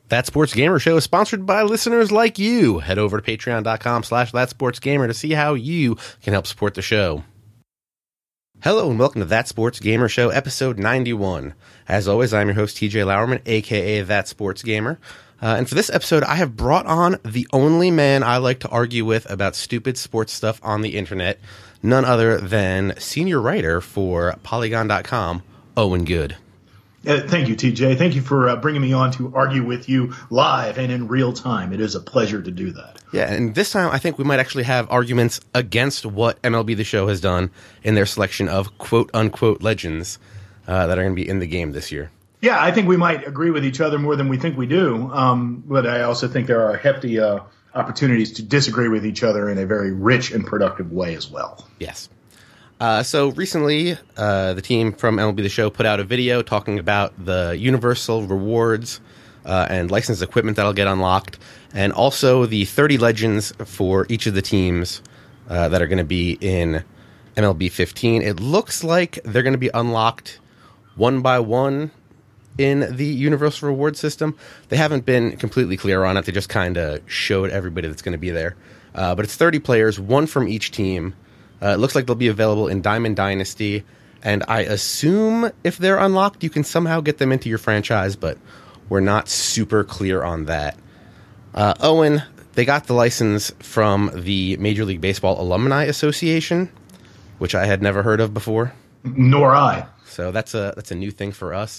That Sports Gamer Show is sponsored by listeners like you. Head over to patreon.com/thatsportsgamer to see how you can help support the show. Hello and welcome to That Sports Gamer Show, episode 91. As always, I'm your host, TJ Lauerman, aka That Sports Gamer. And for this episode, I have brought on the only man I like to argue with about stupid sports stuff on the internet, none other than senior writer for Polygon.com, Owen Good. Thank you, TJ. Thank you for bringing me on to argue with you live and in real time. It is a pleasure to do that. Yeah, and this time I think we might actually have arguments against what MLB The Show has done in their selection of quote-unquote legends that are going to be in the game this year. Yeah, I think we might agree with each other more than we think we do, but I also think there are hefty opportunities to disagree with each other in a very rich and productive way as well. Yes. So recently, the team from MLB The Show put out a video talking about the Universal Rewards and licensed equipment that'll get unlocked, and also the 30 legends for each of the teams that are going to be in MLB 15. It looks like they're going to be unlocked one by one in the Universal Reward system. They haven't been completely clear on it. They just kind of showed everybody that's going to be there. But it's 30 players, one from each team. It looks like they'll be available in Diamond Dynasty, and I assume if they're unlocked, you can somehow get them into your franchise, but we're not super clear on that. Owen, they got the license from the Major League Baseball Alumni Association, which I had never heard of before. Nor I. So that's a new thing for us.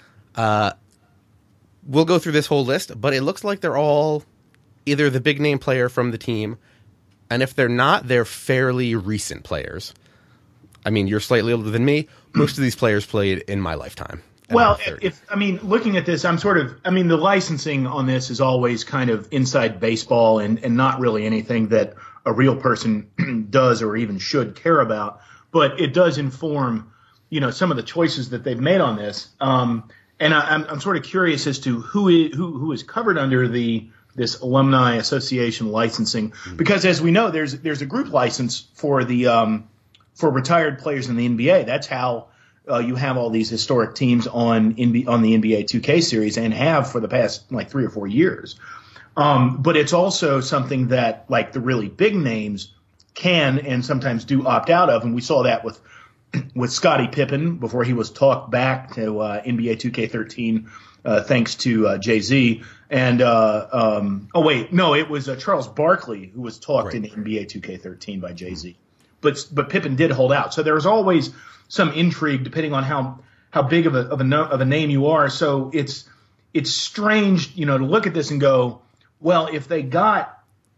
We'll go through this whole list, but it looks like they're all either the big name player from the team, and if they're not, they're fairly recent players. I mean, you're slightly older than me. Most of these players played in my lifetime. Well, looking at this, the licensing on this is always kind of inside baseball and not really anything that a real person does or even should care about. But it does inform, some of the choices that they've made on this. And I'm sort of curious as to who is covered under this Alumni Association licensing, because as we know, there's a group license for the for retired players in the NBA. That's how you have all these historic teams on the NBA 2K series and have for the past 3 or 4 years. But it's also something that the really big names can and sometimes do opt out of, and we saw that with Scottie Pippen before he was talked back to NBA 2K13 thanks to Jay-Z. And it was Charles Barkley who was talked in NBA 2K13 by Jay-Z. But Pippen did hold out. So there's always some intrigue depending on how big of a name you are. So it's strange, to look at this and go, well, if they got,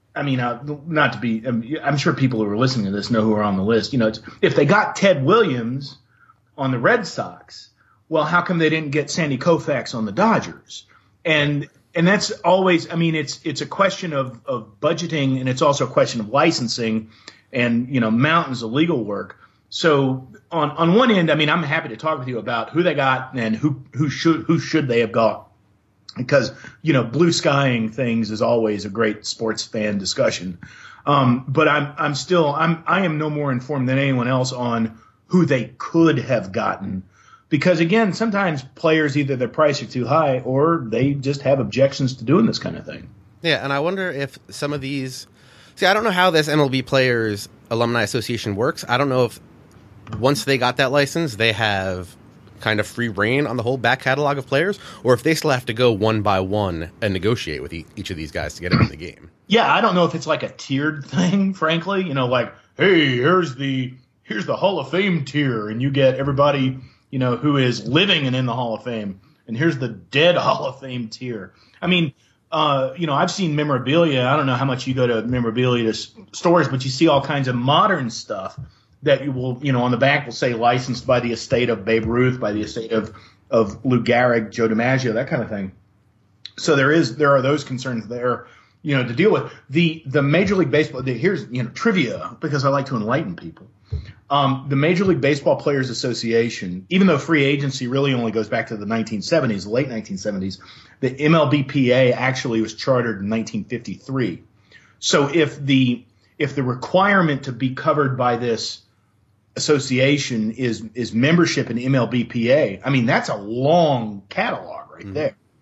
I'm sure people who are listening to this know who are on the list. If they got Ted Williams on the Red Sox, well, how come they didn't get Sandy Koufax on the Dodgers? And that's always, it's a question of budgeting, and it's also a question of licensing and, mountains of legal work. So on one end, I'm happy to talk with you about who they got and who should they have got, because, blue skying things is always a great sports fan discussion. But I am no more informed than anyone else on who they could have gotten. Because, again, sometimes players, either their price are too high or they just have objections to doing this kind of thing. Yeah, and I wonder if some of these... See, I don't know how this MLB Players Alumni Association works. I don't know if once they got that license, they have kind of free reign on the whole back catalog of players, or if they still have to go one by one and negotiate with each of these guys to get them in the game. Yeah, I don't know if it's like a tiered thing, frankly. Hey, here's the Hall of Fame tier, and you get everybody... who is living and in the Hall of Fame. And here's the dead Hall of Fame tier. I've seen memorabilia. I don't know how much you go to memorabilia stores, but you see all kinds of modern stuff that you will, on the back will say licensed by the estate of Babe Ruth, by the estate of Lou Gehrig, Joe DiMaggio, that kind of thing. So there are those concerns there, to deal with. The Major League Baseball, here's, trivia, because I like to enlighten people. The Major League Baseball Players Association, even though free agency really only goes back to the 1970s, the late 1970s, the MLBPA actually was chartered in 1953. So if the requirement to be covered by this association is membership in MLBPA, that's a long catalog right there.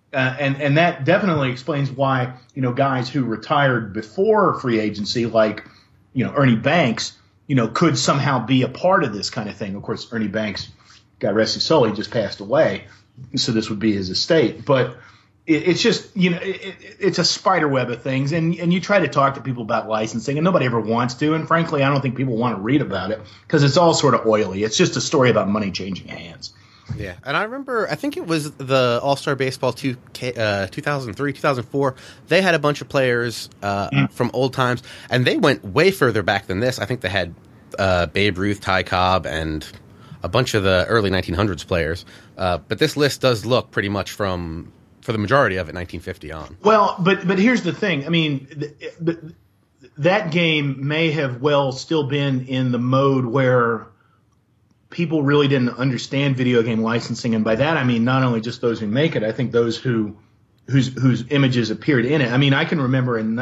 And that definitely explains why, guys who retired before free agency, like, Ernie Banks, could somehow be a part of this kind of thing. Of course, Ernie Banks, God rest his soul, he just passed away, so this would be his estate. But it's just, it's a spider web of things, and you try to talk to people about licensing, and nobody ever wants to, and frankly, I don't think people want to read about it because it's all sort of oily. It's just a story about money changing hands. Yeah, and I remember, I think it was the All-Star Baseball 2003, 2004. They had a bunch of players from old times, and they went way further back than this. I think they had Babe Ruth, Ty Cobb, and a bunch of the early 1900s players. But this list does look pretty much for the majority of it, 1950 on. Well, but here's the thing. I mean, that game may have still been in the mode where people really didn't understand video game licensing, and by that I mean not only just those who make it. I think those whose images appeared in it. I mean, I can remember in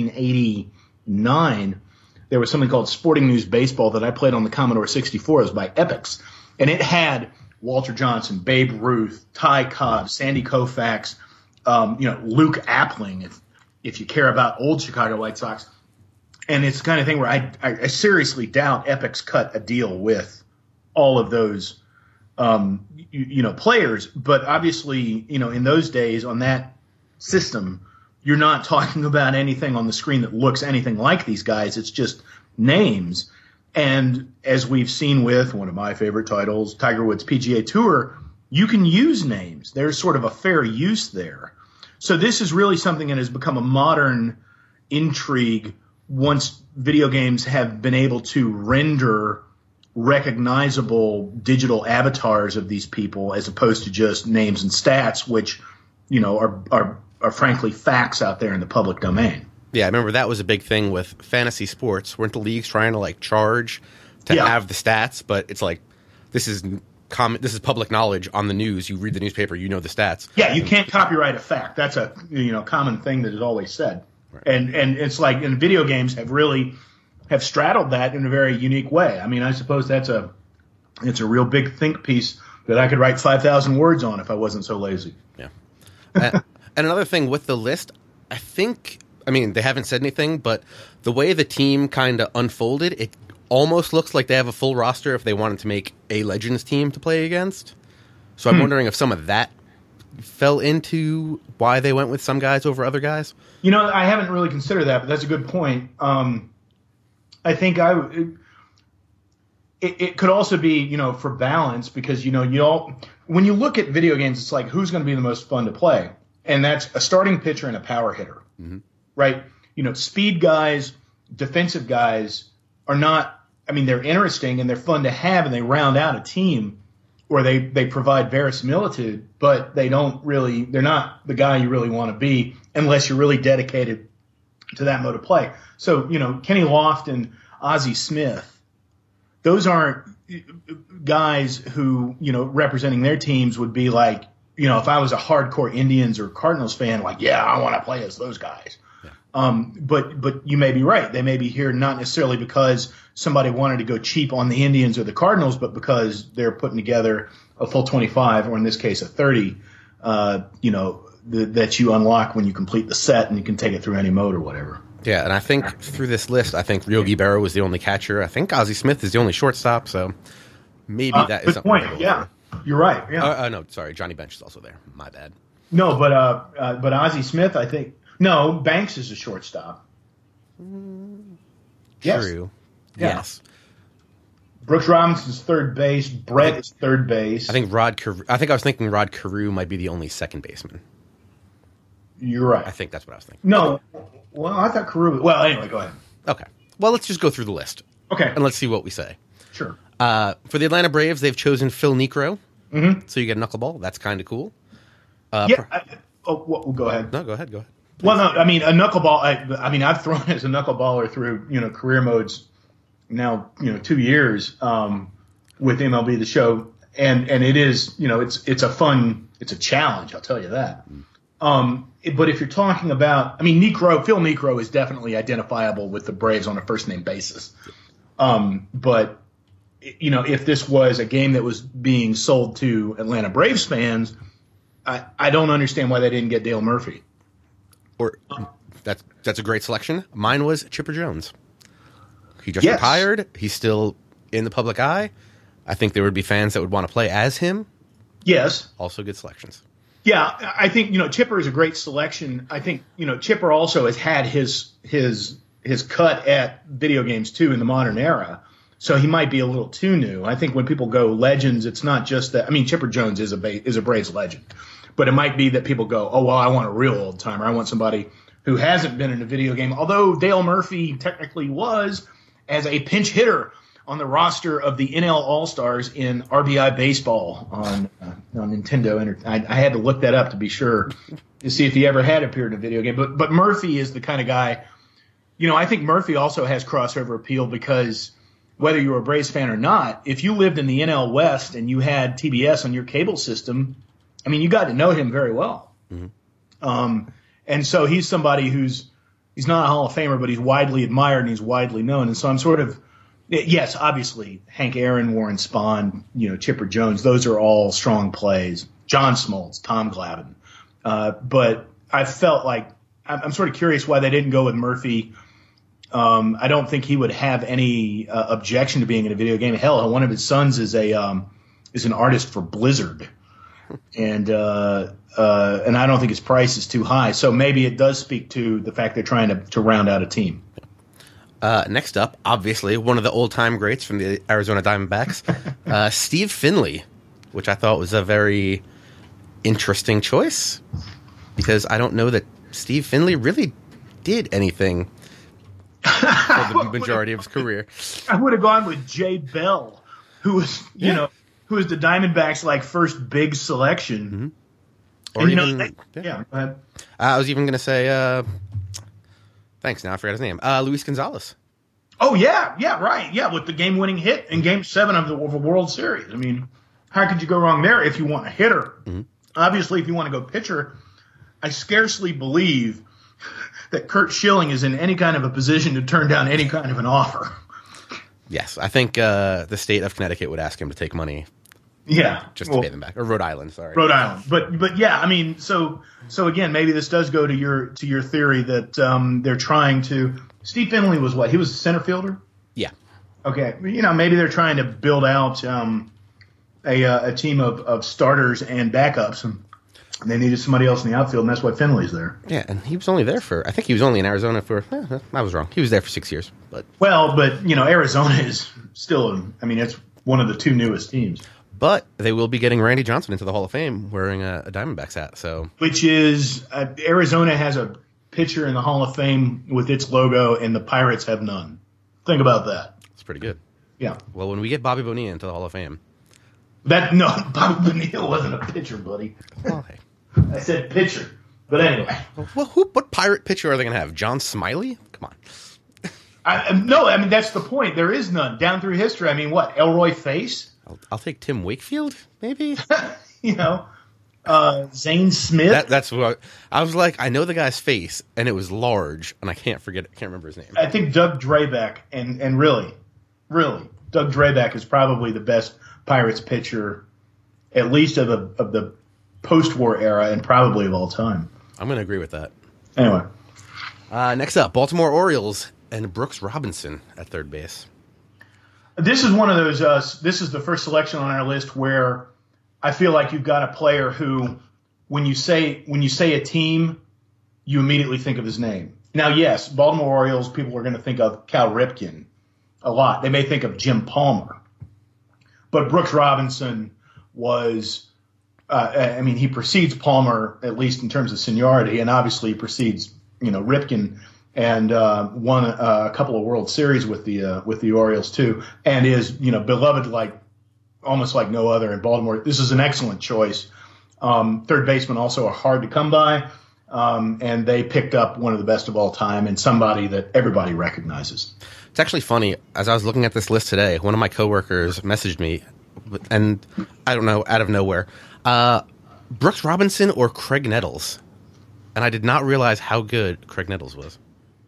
1989 there was something called Sporting News Baseball that I played on the Commodore 64. It was by Epix, and it had Walter Johnson, Babe Ruth, Ty Cobb, Sandy Koufax, Luke Appling, if you care about old Chicago White Sox. And it's the kind of thing where I seriously doubt Epix cut a deal with all of those, players. But obviously, in those days on that system, you're not talking about anything on the screen that looks anything like these guys. It's just names. And as we've seen with one of my favorite titles, Tiger Woods PGA Tour, you can use names. There's sort of a fair use there. So this is really something that has become a modern intrigue once video games have been able to render recognizable digital avatars of these people as opposed to just names and stats, which, are frankly facts out there in the public domain. Yeah, I remember that was a big thing with fantasy sports. Weren't the leagues trying to charge to have the stats? But it's like, this is public knowledge on the news. You read the newspaper, you know the stats. Yeah, you can't copyright a fact. That's a common thing that is always said. Right. And it's like, and video games have straddled that in a very unique way. I mean, I suppose it's a real big think piece that I could write 5,000 words on if I wasn't so lazy. Yeah. And another thing with the list, they haven't said anything, but the way the team kind of unfolded, it almost looks like they have a full roster if they wanted to make a Legends team to play against. So I'm wondering if some of that fell into why they went with some guys over other guys. I haven't really considered that, but that's a good point. I think it could also be, for balance, because, when you look at video games, it's like, who's going to be the most fun to play? And that's a starting pitcher and a power hitter, right? Speed guys, defensive guys are not, they're interesting and they're fun to have, and they round out a team, or they provide verisimilitude, but they're not the guy you really want to be unless you're really dedicated to that mode of play. So, Kenny Lofton, Ozzie Smith, those aren't guys who, representing their teams would be like, if I was a hardcore Indians or Cardinals fan, like, yeah, I want to play as those guys. Yeah. But you may be right. They may be here not necessarily because somebody wanted to go cheap on the Indians or the Cardinals, but because they're putting together a full 25, or in this case, a 30, that you unlock when you complete the set, and you can take it through any mode or whatever. Yeah, and I think through this list, I think Yogi Berra was the only catcher. I think Ozzie Smith is the only shortstop, so maybe that is something. Good point. Yeah, you're right. Yeah. No, sorry, Johnny Bench is also there. My bad. No, but Ozzie Smith, I think. No, Banks is a shortstop. Yes. True. Yeah. Yes. Brooks Robinson's third base. Brett is third base. I think I was thinking Rod Carew might be the only second baseman. You're right. I think that's what I was thinking. No. Well, I thought Carew. Well, anyway, go ahead. Okay. Well, let's just go through the list. Okay. And let's see what we say. Sure. For the Atlanta Braves, they've chosen Phil Necro. Mm-hmm. So you get a knuckleball. That's kind of cool. Go ahead. No, go ahead. Please. Well, no, a knuckleball. I've thrown as a knuckleballer through career modes now 2 years with MLB The Show, and it is it's a challenge. I'll tell you that. But if you're talking about, Phil Necro is definitely identifiable with the Braves on a first name basis. But if this was a game that was being sold to Atlanta Braves fans, I don't understand why they didn't get Dale Murphy. Or that's a great selection. Mine was Chipper Jones. He just retired. He's still in the public eye. I think there would be fans that would want to play as him. Yes. Also good selections. Yeah, I think, Chipper is a great selection. I think, Chipper also has had his cut at video games too in the modern era. So he might be a little too new. I think when people go legends, it's not just that. I mean, Chipper Jones is a Braves legend, but it might be that people go, oh, well, I want a real old timer. I want somebody who hasn't been in a video game. Although Dale Murphy technically was as a pinch hitter on the roster of the NL All-Stars in RBI Baseball on Nintendo. I had to look that up to be sure to see if he ever had appeared in a video game. But Murphy is the kind of guy, I think Murphy also has crossover appeal because whether you're a Braves fan or not, if you lived in the NL West and you had TBS on your cable system, I mean, you got to know him very well. Mm-hmm. And so he's somebody he's not a Hall of Famer, but he's widely admired and he's widely known. And so I'm sort of, yes, obviously, Hank Aaron, Warren Spahn, Chipper Jones, those are all strong plays. John Smoltz, Tom Glavine. But I felt like I'm sort of curious why they didn't go with Murphy. I don't think he would have any objection to being in a video game. Hell, one of his sons is an artist for Blizzard, and I don't think his price is too high. So maybe it does speak to the fact they're trying to round out a team. Next up, obviously, one of the old-time greats from the Arizona Diamondbacks, Steve Finley, which I thought was a very interesting choice because I don't know that Steve Finley really did anything for the majority of his career. I would have gone with Jay Bell, who was, who was the Diamondbacks' first big selection. Mm-hmm. Or go ahead. I was even going to say, thanks, now I forgot his name, Luis Gonzalez. Oh, yeah, right. Yeah, with the game-winning hit in Game 7 of the World Series. I mean, how could you go wrong there if you want a hitter? Mm-hmm. Obviously, if you want to go pitcher, I scarcely believe that Curt Schilling is in any kind of a position to turn down any kind of an offer. Yes, I think the state of Connecticut would ask him to take money. Yeah, just to pay them back. Or Rhode Island, sorry. Rhode Island, but yeah, I mean, so again, maybe this does go to your theory that they're trying to. Steve Finley was what? He was a center fielder. Yeah. Okay, maybe they're trying to build out a team of starters and backups, and they needed somebody else in the outfield, and that's why Finley's there. Yeah, and he was only there I think he was only in Arizona for, I was wrong. He was there for 6 years. But Arizona is still, it's one of the two newest teams. But they will be getting Randy Johnson into the Hall of Fame wearing a Diamondbacks hat. So, which is, Arizona has a pitcher in the Hall of Fame with its logo, and the Pirates have none. Think about that. It's pretty good. Yeah. Well, when we get Bobby Bonilla into the Hall of Fame. Bobby Bonilla wasn't a pitcher, buddy. Oh, hey. I said pitcher. But anyway. Well, what Pirate pitcher are they going to have? John Smiley? Come on. No, that's the point. There is none. Down through history, Elroy Face? I'll take Tim Wakefield, maybe? Zane Smith? That's what I was like. I know the guy's face, and it was large, and I can't remember his name. I think Doug Drabek, and really, Doug Drabek is probably the best Pirates pitcher, at least of the post-war era, and probably of all time. I'm going to agree with that. Anyway. Next up, Baltimore Orioles and Brooks Robinson at third base. This is one of those, this is the first selection on our list where I feel like you've got a player who, when you say a team, you immediately think of his name. Now, yes, Baltimore Orioles, people are going to think of Cal Ripken a lot. They may think of Jim Palmer. But Brooks Robinson was, he precedes Palmer, at least in terms of seniority, and obviously precedes, Ripken, and won a couple of World Series with the Orioles too, and is, beloved almost like no other in Baltimore. This is an excellent choice. Third basemen also are hard to come by, and they picked up one of the best of all time and somebody that everybody recognizes. It's actually funny. As I was looking at this list today, one of my coworkers messaged me, and I don't know, out of nowhere, Brooks Robinson or Craig Nettles, and I did not realize how good Craig Nettles was.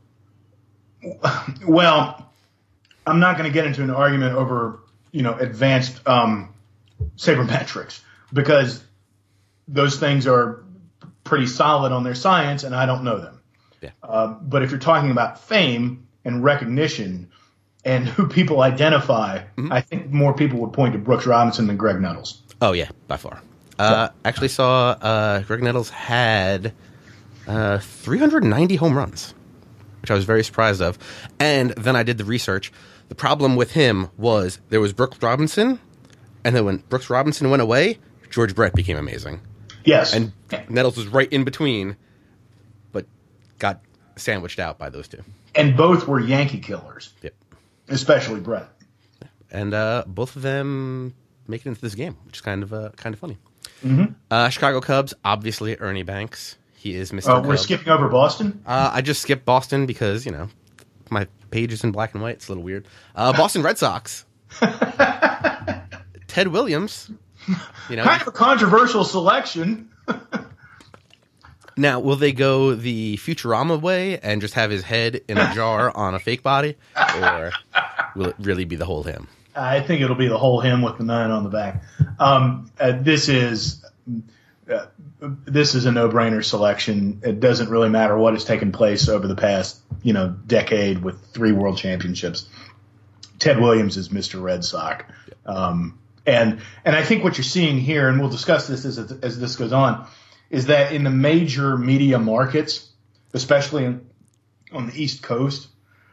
Well, I'm not going to get into an argument over, advanced sabermetrics, because those things are pretty solid on their science, and I don't know them. Yeah. But if you're talking about fame and recognition and who people identify, I think more people would point to Brooks Robinson than Greg Nettles. Oh, yeah, by far. Actually saw Greg Nettles had 390 home runs, which I was very surprised of. And then I did the research. The problem with him was there was Brooks Robinson, and then when Brooks Robinson went away, George Brett became amazing. Yes. And Nettles was right in between, but got sandwiched out by those two. And both were Yankee killers. Yep. Especially Brett. And both of them make it into this game, which is kind of funny. Mm-hmm. Chicago Cubs, obviously Ernie Banks. He is Mr. Cub. We're skipping over Boston? I just skipped Boston because, my page is in black and white. It's a little weird. Boston Red Sox. Ted Williams. Kind of a controversial selection. Now, will they go the Futurama way and just have his head in a jar on a fake body? Or will it really be the whole him? I think it'll be the whole him with the 9 on the back. This is a no-brainer selection. It doesn't really matter what has taken place over the past, decade with 3 world championships. Ted Williams is Mr. Red Sox. And I think what you're seeing here, and we'll discuss this as this goes on, is that in the major media markets, especially on the East Coast,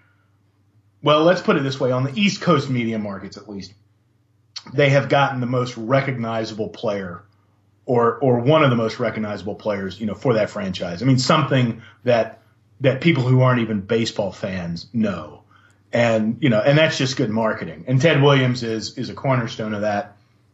well, let's put it this way, on the East Coast media markets at least, they have gotten the most recognizable player or one of the most recognizable players, for that franchise. I mean, something that people who aren't even baseball fans know. And, and that's just good marketing. And Ted Williams is a cornerstone of that.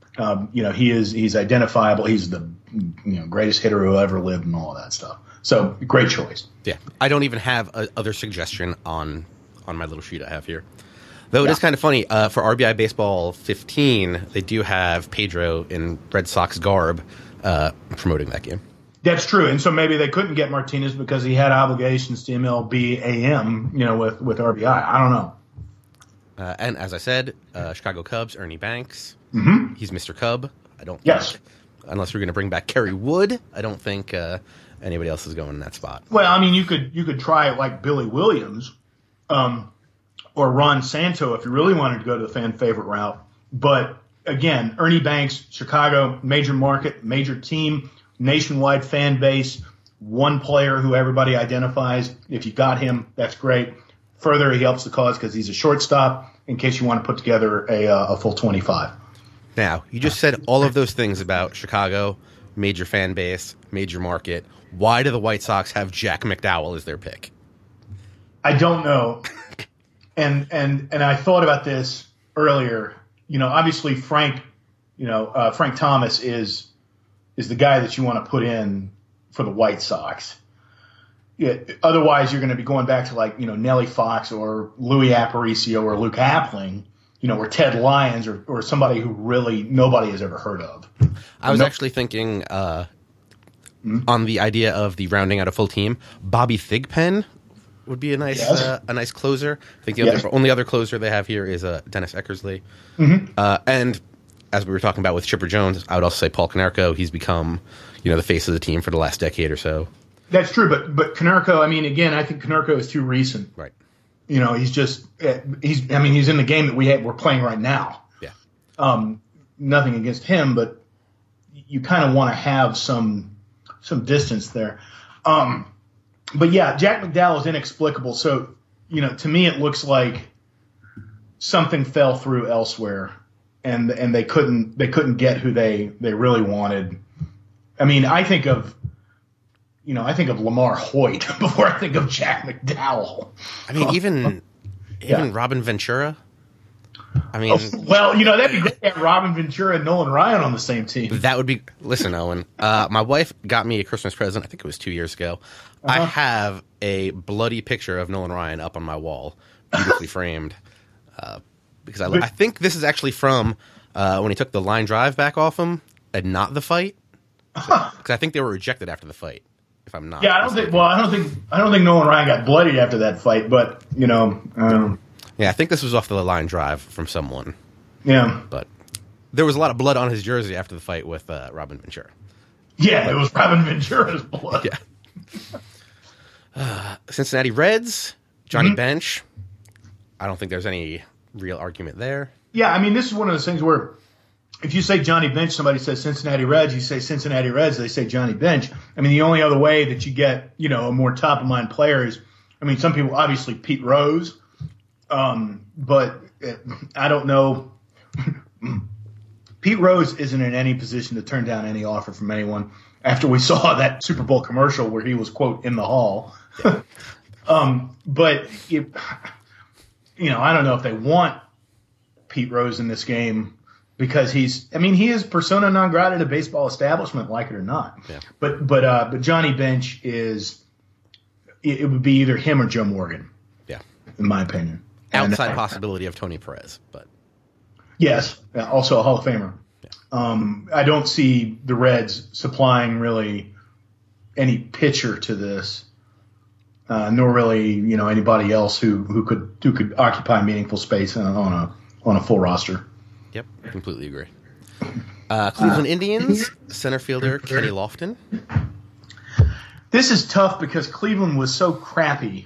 He's identifiable. He's the greatest hitter who ever lived and all of that stuff. So great choice. Yeah. I don't even have other suggestion on my little sheet I have here. Though it is kind of funny, for RBI Baseball 15, they do have Pedro in Red Sox garb promoting that game. That's true. And so maybe they couldn't get Martinez because he had obligations to MLB AM, with RBI. I don't know. And as I said, Chicago Cubs, Ernie Banks. Mm-hmm. He's Mr. Cub. I don't think, unless we're going to bring back Kerry Wood, I don't think anybody else is going in that spot. Well, I mean, you could try it like Billy Williams or Ron Santo if you really wanted to go to the fan favorite route. But again, Ernie Banks, Chicago, major market, major team, nationwide fan base, one player who everybody identifies. If you got him, that's great. Further, he helps the cause because he's a shortstop in case you want to put together a full 25. Now, you just said all of those things about Chicago, major fan base, major market. Why do the White Sox have Jack McDowell as their pick? I don't know. And I thought about this earlier. Obviously Frank Thomas is the guy that you want to put in for the White Sox. Otherwise, you're going to be going back to Nellie Fox or Louis Aparicio or Luke Appling, or Ted Lyons or somebody who really nobody has ever heard of. I was actually thinking on the idea of the rounding out a full team. Bobby Thigpen would be a nice closer. I think the only other closer they have here is Dennis Eckersley. Mm-hmm. And as we were talking about with Chipper Jones, I would also say Paul Konerko. He's become the face of the team for the last decade or so. That's true, but Konerko, I think Konerko is too recent. Right. He's in the game that we're playing right now. Yeah. Nothing against him, but you kind of want to have some distance there. But yeah, Jack McDowell is inexplicable. So, to me, it looks like something fell through elsewhere, and they couldn't get who they really wanted. I mean, I think of Lamar Hoyt before I think of Jack McDowell. I mean, even Robin Ventura. I mean, that'd be great to have Robin Ventura and Nolan Ryan on the same team. That would be. Listen, Owen. My wife got me a Christmas present. I think it was 2 years ago. I have a bloody picture of Nolan Ryan up on my wall, beautifully framed. Because I think this is actually from when he took the line drive back off him and not the fight. Because I think they were rejected after the fight. If I'm not. Yeah, I don't think Nolan Ryan got bloodied after that fight, but yeah, I think this was off the line drive from someone. Yeah, but there was a lot of blood on his jersey after the fight with Robin Ventura. Yeah, it was Robin Ventura's blood. Yeah. Cincinnati Reds, Johnny Bench. I don't think there's any real argument there. Yeah, I mean, this is one of those things where if you say Johnny Bench, somebody says Cincinnati Reds, you say Cincinnati Reds, they say Johnny Bench. I mean, the only other way that you get, a more top-of-mind player is, I mean, some people, obviously Pete Rose, but I don't know. Pete Rose isn't in any position to turn down any offer from anyone after we saw that Super Bowl commercial where he was, quote, in the hall. But, I don't know if they want Pete Rose in this game because he is persona non grata to baseball establishment, like it or not. Yeah. But Johnny Bench it would be either him or Joe Morgan. Yeah. In my opinion. Outside possibility of Tony Perez, but. Yes, also a Hall of Famer. Yeah. I don't see the Reds supplying really any pitcher to this, nor really anybody else who could occupy meaningful space on a full roster. Yep, completely agree. Cleveland Indians center fielder Kenny Lofton. This is tough because Cleveland was so crappy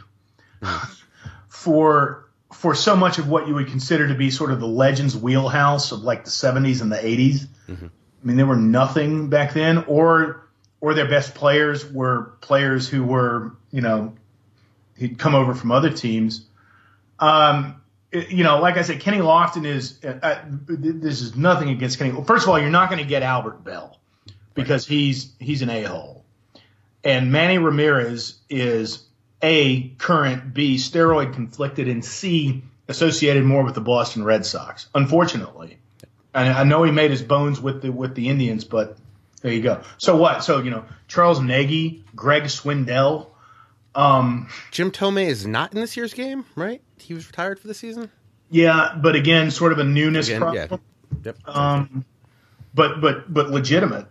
for so much of what you would consider to be sort of the Legends wheelhouse of like the 70s and the 80s. Mm-hmm. I mean, they were nothing back then, or their best players were players who were, he'd come over from other teams. Like I said, Kenny Lofton is this is nothing against Kenny. Well, first of all, you're not going to get Albert Bell because he's an a-hole. And Manny Ramirez is A, current, B, steroid conflicted, and C, associated more with the Boston Red Sox, unfortunately. And I know he made his bones with the Indians, but there you go. So what? So, Charles Nagy, Greg Swindell. Jim Tomei is not in this year's game, right? He was retired for the season? Yeah, but again, sort of a newness problem. Yeah. Yep. But legitimate,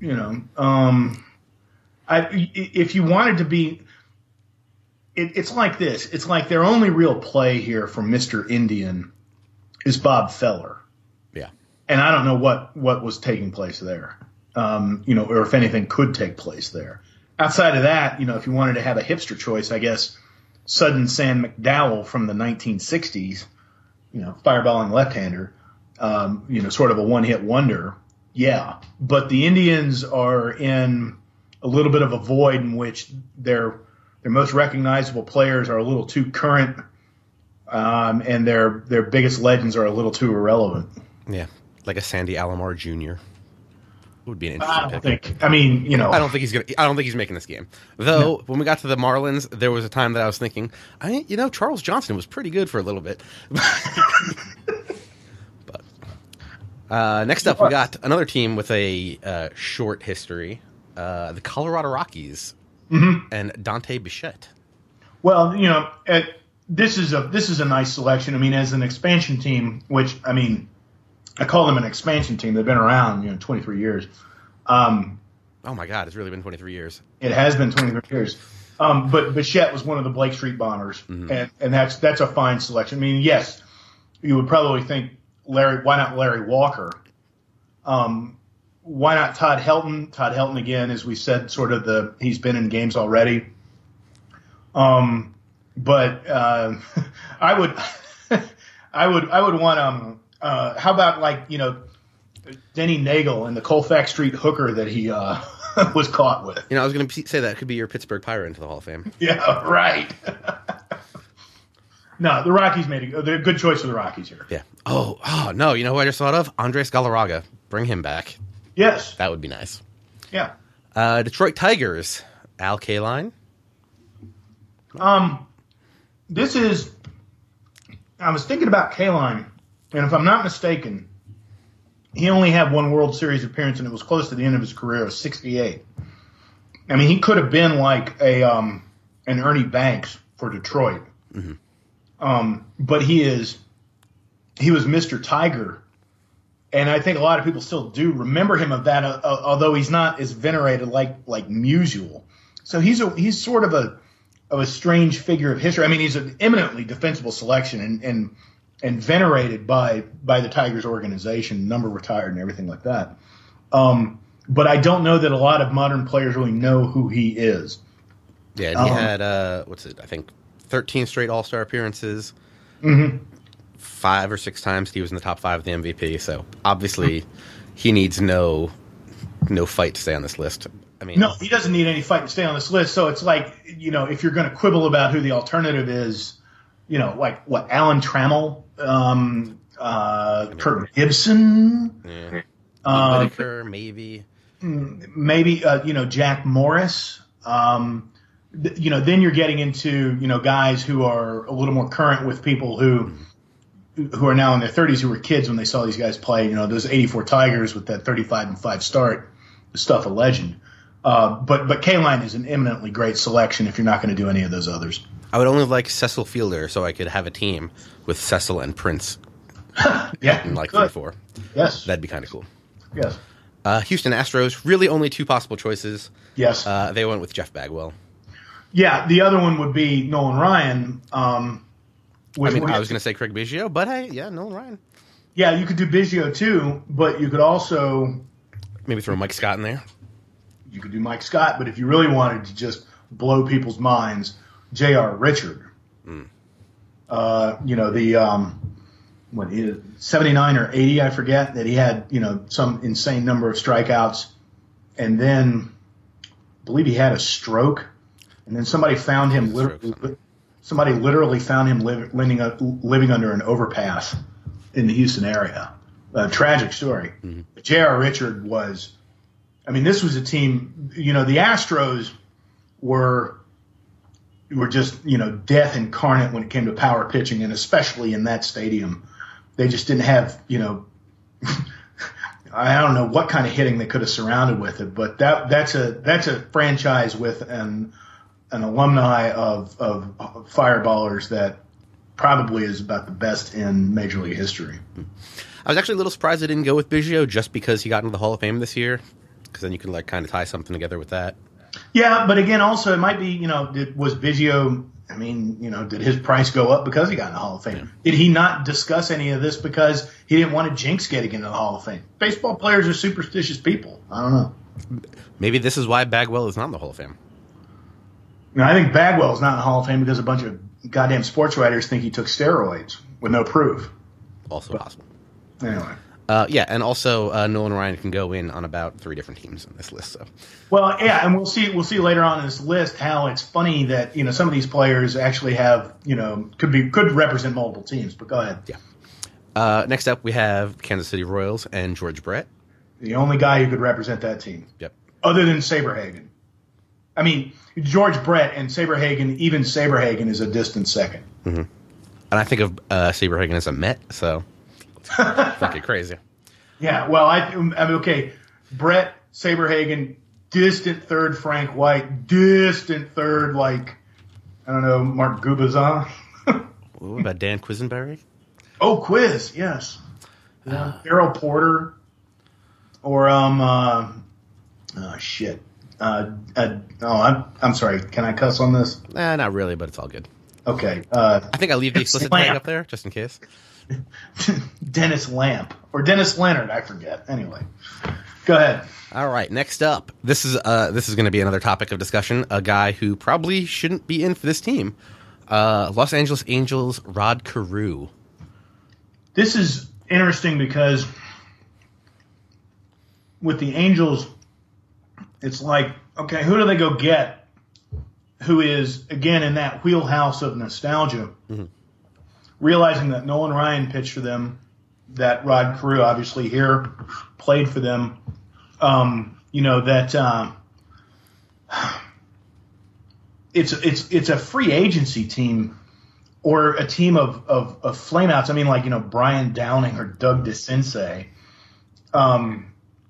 if you wanted to be – it's like this. It's like their only real play here from Mr. Indian is Bob Feller. Yeah. And I don't know what was taking place there, or if anything could take place there. Outside of that, if you wanted to have a hipster choice, I guess Sudden Sam McDowell from the 1960s, fireballing left-hander, sort of a one-hit wonder. Yeah. But the Indians are in a little bit of a void in which their most recognizable players are a little too current, and their biggest legends are a little too irrelevant. Yeah, like a Sandy Alomar Jr. Would be an interesting pick. I don't think he's making this game. Though no. When we got to the Marlins, there was a time that I was thinking, Charles Johnson was pretty good for a little bit. But next up, we got another team with a short history. The Colorado Rockies and Dante Bichette. Well, this is a nice selection. I mean, as an expansion team, which I call them an expansion team. They've been around, 23 years. Oh my God, it's really been 23 years. It has been 23 years. But Bichette was one of the Blake Street Bombers, and that's a fine selection. I mean, yes, you would probably think why not Larry Walker? Why not Todd Helton? Todd Helton, again, as we said, he's been in games already. But I would want how about Denny Nagel and the Colfax Street hooker that he was caught with? I was going to say that could be your Pittsburgh Pirate into the Hall of Fame. Yeah, right. No, the Rockies made a good choice for the Rockies here. Yeah. Oh no! You know who I just thought of? Andres Galarraga. Bring him back. Yes, that would be nice. Yeah. Detroit Tigers. Al Kaline. This is. I was thinking about Kaline, and if I'm not mistaken, he only had one World Series appearance, and it was close to the end of his career. It was 68. I mean, he could have been like an Ernie Banks for Detroit. Mm-hmm. But he was Mr. Tiger, and I think a lot of people still do remember him of that, although he's not as venerated like Musial. So he's sort of a strange figure of history. I mean, he's an eminently defensible selection and venerated by the Tigers organization, number retired and everything like that. but I don't know that a lot of modern players really know who he is. Yeah, and he had, I think 13 straight All-Star appearances. Mm-hmm. 5 or 6 times he was in the top 5 of the MVP, so obviously he needs no fight to stay on this list. I mean, no, he doesn't need any fight to stay on this list. So it's like, if you're going to quibble about who the alternative is, like what, Alan Trammell, Kirk Gibson, Whitaker, maybe, Jack Morris. Then you're getting into guys who are a little more current with people who are now in their 30s, who were kids when they saw these guys play. Those '84 Tigers with that 35-5 start, the stuff a legend. But Kaline is an eminently great selection if you're not going to do any of those others. I would only like Cecil Fielder so I could have a team with Cecil and Prince. Yeah, in like 3-4. Yes, that'd be kind of cool. Yes. Houston Astros, really only 2 possible choices. Yes. They went with Jeff Bagwell. Yeah, the other one would be Nolan Ryan. I was going to say Craig Biggio, but hey, yeah, Nolan Ryan. Yeah, you could do Biggio too, but you could also maybe throw Mike Scott in there. You could do Mike Scott, but if you really wanted to just blow people's minds, J.R. Richard. What he 79 or 80, I forget, that he had some insane number of strikeouts, and then I believe he had a stroke, and then somebody found him literally found him living under an overpass in the Houston area. A tragic story. Mm-hmm. J.R. Richard was. I mean, this was a team. The Astros were just death incarnate when it came to power pitching, and especially in that stadium, they just didn't have I don't know what kind of hitting they could have surrounded with it, but that's a franchise with an alumni of fireballers that probably is about the best in Major League history. I was actually a little surprised they didn't go with Biggio just because he got into the Hall of Fame this year, because then you can kind of tie something together with that. Yeah, but again, also it might be, was Biggio, did his price go up because he got in the Hall of Fame? Yeah. Did he not discuss any of this because he didn't want to jinx getting into the Hall of Fame? Baseball players are superstitious people. I don't know. Maybe this is why Bagwell is not in the Hall of Fame. I think Bagwell is not in the Hall of Fame because a bunch of goddamn sports writers think he took steroids with no proof. Also possible. Anyway. And also Nolan Ryan can go in on about 3 different teams in this list. So, well, yeah, and we'll see later on in this list how it's funny that some of these players actually have could represent multiple teams. But go ahead. Yeah. Next up, we have Kansas City Royals and George Brett. The only guy who could represent that team. Yep. Other than Saberhagen. I mean, George Brett and Saberhagen. Even Saberhagen is a distant second. Mm-hmm. And I think of Saberhagen as a Met, so. Fucking crazy. Yeah, well, I mean, okay. Brett, Saberhagen, distant third Frank White, distant third, Mark Gubazan. What about Dan Quisenberry? Oh, Quiz, yes. Darryl Porter, or shit. I'm sorry. Can I cuss on this? Not really, but it's all good. Okay. I think I'll leave the explicit tag up there just in case. Dennis Lamp or Dennis Leonard, I forget. Anyway, go ahead. All right, next up, this is going to be another topic of discussion. A guy who probably shouldn't be in for this team, Los Angeles Angels, Rod Carew. This is interesting because with the Angels, it's like, okay, who do they go get? Who is again in that wheelhouse of nostalgia? Mm-hmm. Realizing that Nolan Ryan pitched for them, that Rod Carew obviously here played for them, it's a free agency team or a team of flameouts. I mean, Brian Downing or Doug DeCinces, oh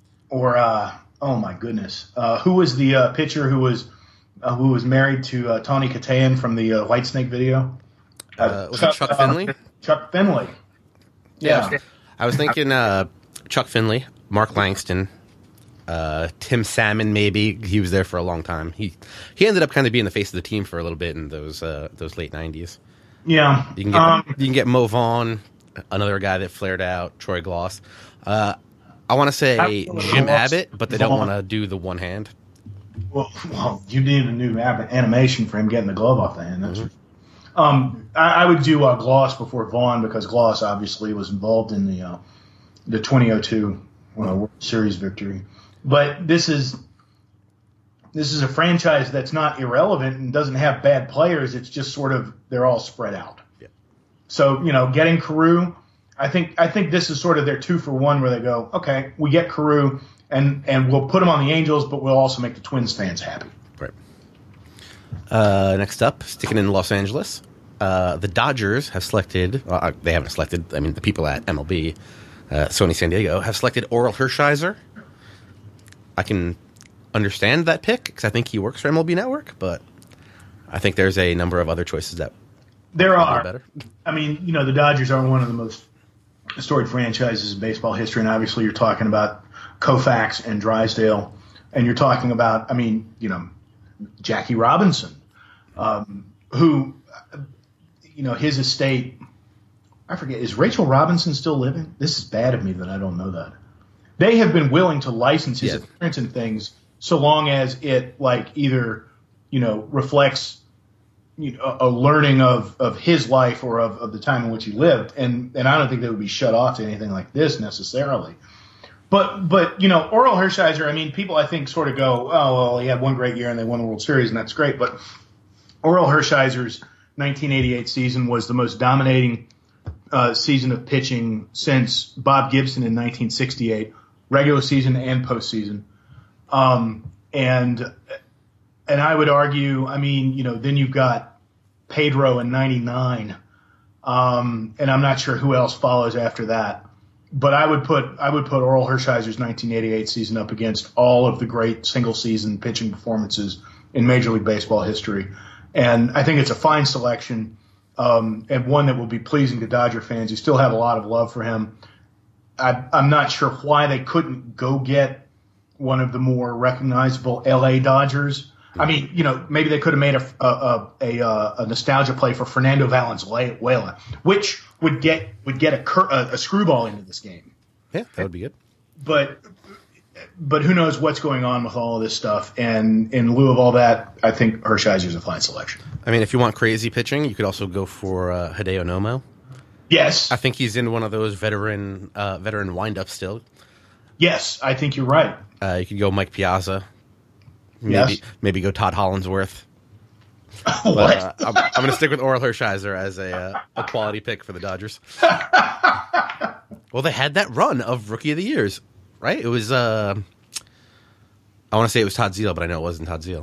my goodness, who was the pitcher who was married to Tawny Kitaen from the Whitesnake video? Was it Chuck Finley? Chuck Finley. Yeah. I was thinking Chuck Finley, Mark Langston, Tim Salmon maybe. He was there for a long time. He ended up kind of being the face of the team for a little bit in those late 90s. Yeah. You can get Mo Vaughn, another guy that flared out, Troy Gloss. I want to say Jim Abbott, but they don't want to do the one hand. Well, you need a new animation for him getting the glove off the hand. That's I would do Gloss before Vaughn because Gloss obviously was involved in the 2002 World Series victory. But this is a franchise that's not irrelevant and doesn't have bad players. It's just sort of they're all spread out. Yeah. So getting Carew, I think this is sort of their 2-for-1 where they go, okay, we get Carew and we'll put him on the Angels, but we'll also make the Twins fans happy. Right. Next up, sticking in Los Angeles, the Dodgers have selected. Well, they haven't selected. I mean, the people at MLB, Sony San Diego, have selected Oral Hershiser. I can understand that pick because I think he works for MLB Network, but I think there's a number of other choices that there are better. I mean, the Dodgers are one of the most storied franchises in baseball history, and obviously you're talking about Koufax and Drysdale, and you're talking about, Jackie Robinson, who, his estate, I forget, is Rachel Robinson still living? This is bad of me that I don't know that. They have been willing to license his appearance and things so long as it either, reflects a learning of his life or of the time in which he lived. And I don't think they would be shut off to anything like this necessarily. But Oral Hershiser, I mean, people I think sort of go, oh, well, he had one great year and they won the World Series and that's great. But Oral Hershiser's 1988 season was the most dominating season of pitching since Bob Gibson in 1968, regular season and postseason. And I would argue, I mean, then you've got Pedro in 99. And I'm not sure who else follows after that. But I would put Oral Hershiser's 1988 season up against all of the great single season pitching performances in Major League Baseball history. And I think it's a fine selection, and one that will be pleasing to Dodger fans who still have a lot of love for him. I'm not sure why they couldn't go get one of the more recognizable LA Dodgers. I mean, maybe they could have made a nostalgia play for Fernando Valenzuela, which would get a screwball into this game. Yeah, that would be good. But who knows what's going on with all of this stuff? And in lieu of all that, I think Hershiser's a fine selection. I mean, if you want crazy pitching, you could also go for Hideo Nomo. Yes, I think he's in one of those veteran windups still. Yes, I think you're right. You could go Mike Piazza. Maybe go Todd Hollandsworth. What? I'm going to stick with Oral Hershiser as a quality pick for the Dodgers. Well, they had that run of Rookie of the Years, right? It was I want to say it was Todd Zeile, but I know it wasn't Todd Zeile.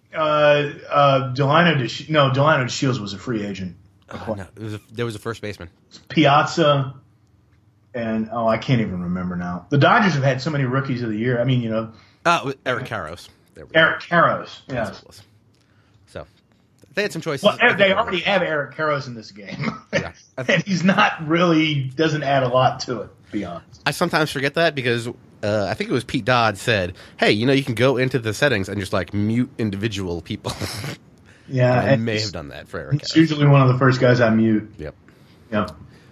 Delino DeShields was a free agent. No, there was a first baseman. Piazza, and I can't even remember now. The Dodgers have had so many Rookies of the Year. I mean, Eric Karros. Eric Karros, yes. So they had some choices. Well, they already have Eric Karros in this game. Yeah. And he's not really doesn't add a lot to it, to be honest. I sometimes forget that because I think it was Pete Dodd said, hey, you can go into the settings and just mute individual people. Yeah. I may have done that for Eric Karros. It's usually one of the first guys I mute. Yep.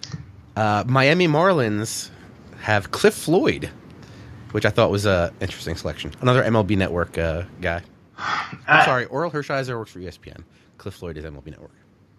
Miami Marlins have Cliff Floyd, which I thought was an interesting selection. Another MLB Network guy. Sorry, Oral Hershiser works for ESPN. Cliff Floyd is MLB Network.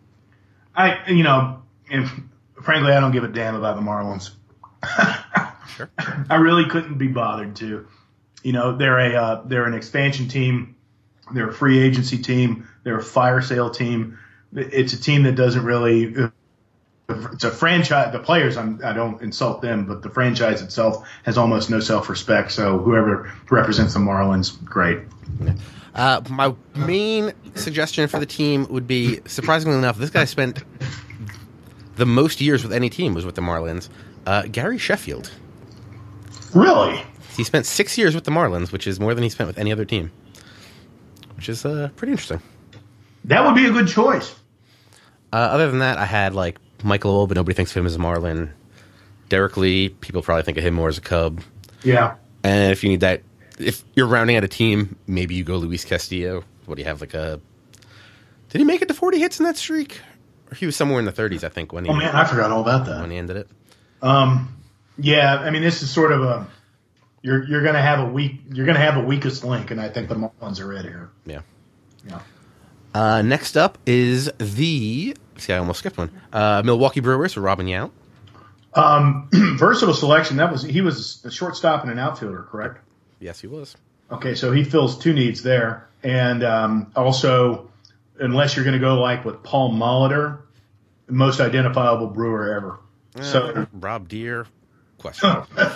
Frankly, I don't give a damn about the Marlins. Sure. I really couldn't be bothered to. They're an expansion team. They're a free agency team. They're a fire sale team. It's a team that doesn't really. It's a franchise. The players, I don't insult them, but the franchise itself has almost no self-respect. So whoever represents the Marlins, great. My main suggestion for the team would be, surprisingly enough, this guy spent the most years with any team was with the Marlins. Gary Sheffield. Really? He spent 6 years with the Marlins, which is more than he spent with any other team, which is pretty interesting. That would be a good choice. Other than that, I had Michael Old, but nobody thinks of him as a Marlin. Derek Lee, people probably think of him more as a Cub. Yeah. And if you need that, if you're rounding out a team, maybe you go Luis Castillo. What do you have, did he make it to 40 hits in that streak? Or he was somewhere in the 30s, I think. I forgot all about that. When he ended it. Yeah, I mean, this is sort of you're going to have a weakest link, and I think the Marlins are it here. Yeah. Yeah. Next up is I almost skipped one. Milwaukee Brewers for Robin Yount. Versatile selection. He was a shortstop and an outfielder, correct? Yes, he was. Okay, so he fills two needs there, and also, unless you're going to go like with Paul Molitor, the most identifiable Brewer ever. So Rob Deere, question.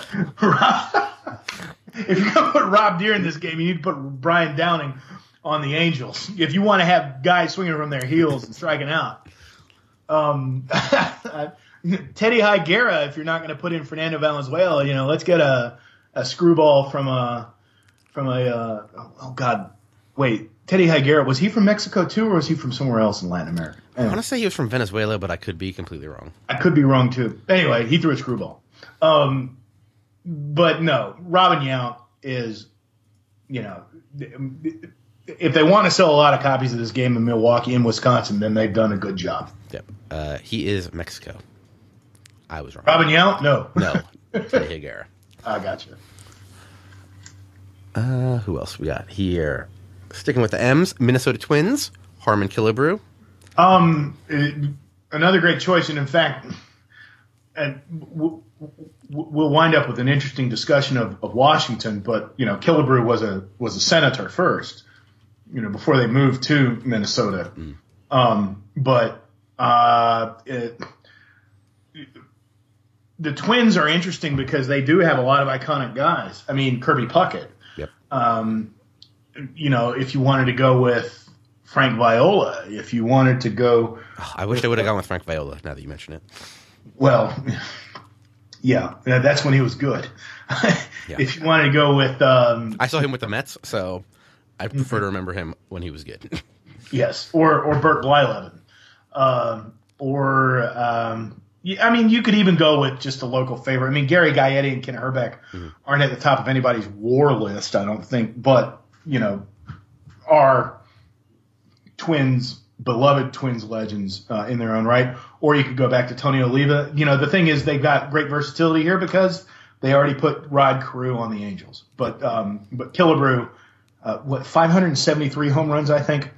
If you're going to put Rob Deere in this game, you need to put Brian Downing on the Angels. If you want to have guys swinging from their heels and striking out. Teddy Higuera, if you're not going to put in Fernando Valenzuela, let's get a screwball from Teddy Higuera, was he from Mexico too, or was he from somewhere else in Latin America? I want to say he was from Venezuela, but I could be completely wrong. I could be wrong too. Anyway, he threw a screwball. But no, Robin Yount is, if they want to sell a lot of copies of this game in Milwaukee and Wisconsin, then they've done a good job. Yep. He is Mexico. I was wrong. Robin Yount? No. Teddy Higuera. I gotcha. Who else we got here? Sticking with the M's, Minnesota Twins, Harmon Killebrew. Another great choice, and in fact, we'll wind up with an interesting discussion of Washington. But Killebrew was a senator first, before they moved to Minnesota. The Twins are interesting because they do have a lot of iconic guys. I mean, Kirby Puckett. Yep. If you wanted to go with Frank Viola, if you wanted to go, I wish they would have gone with Frank Viola. Now that you mention it. Well, yeah, that's when he was good. Yeah. If you wanted to go with, I saw him with the Mets, so I prefer to remember him when he was good. Yes, or Burt Blyleven, you could even go with just a local favorite. I mean, Gary Gaetti and Ken Herbeck aren't at the top of anybody's war list, I don't think, but are beloved Twins legends in their own right. Or you could go back to Tony Oliva. The thing is, they've got great versatility here because they already put Rod Carew on the Angels. But Killebrew, 573 home runs, I think.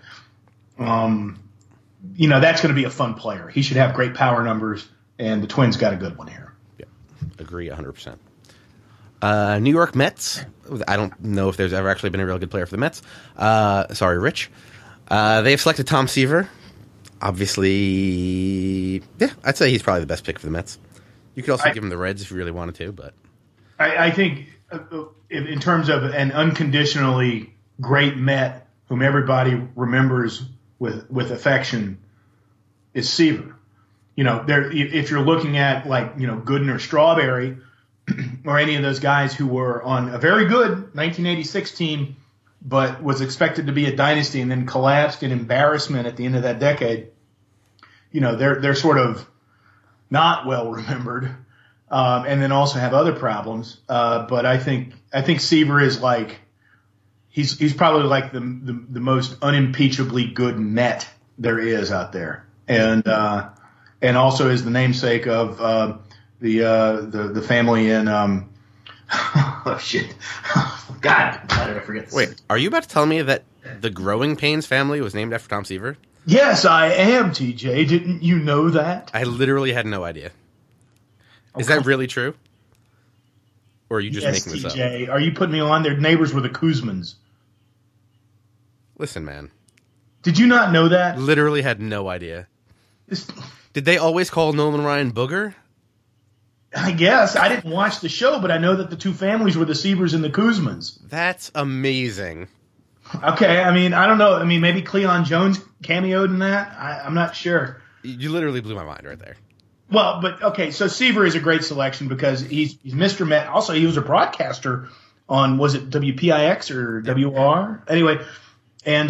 That's going to be a fun player. He should have great power numbers, and the Twins got a good one here. Yeah, agree 100%. New York Mets. I don't know if there's ever actually been a real good player for the Mets. Sorry, Rich. They've selected Tom Seaver. Obviously, yeah, I'd say he's probably the best pick for the Mets. You could also give him the Reds if you really wanted to, but I think in terms of an unconditionally great Met whom everybody remembers with affection is Seaver. If you're looking at Gooden or Strawberry or any of those guys who were on a very good 1986 team, but was expected to be a dynasty and then collapsed in embarrassment at the end of that decade, they're sort of not well remembered, and then also have other problems. But I think Seaver is he's probably the most unimpeachably good Met there is out there, and also is the namesake of the family in oh shit. God, why did I forget this? Wait, are you about to tell me that the Growing Pains family was named after Tom Seaver? Yes, I am, TJ. Didn't you know that? I literally had no idea. Is that really true? Or are you just making this up? Yes, TJ. Are you putting me on? Their neighbors were the Kuzmans. Listen, man. Did you not know that? Literally had no idea. Did they always call Nolan Ryan Booger? I guess. I didn't watch the show, but I know that the two families were the Seavers and the Kuzmans. That's amazing. Okay, I don't know. Maybe Cleon Jones cameoed in that. I'm not sure. You literally blew my mind right there. Well, but okay, so Seaver is a great selection because he's Mr. Met. Also, he was a broadcaster on, was it WPIX or WR? Anyway, and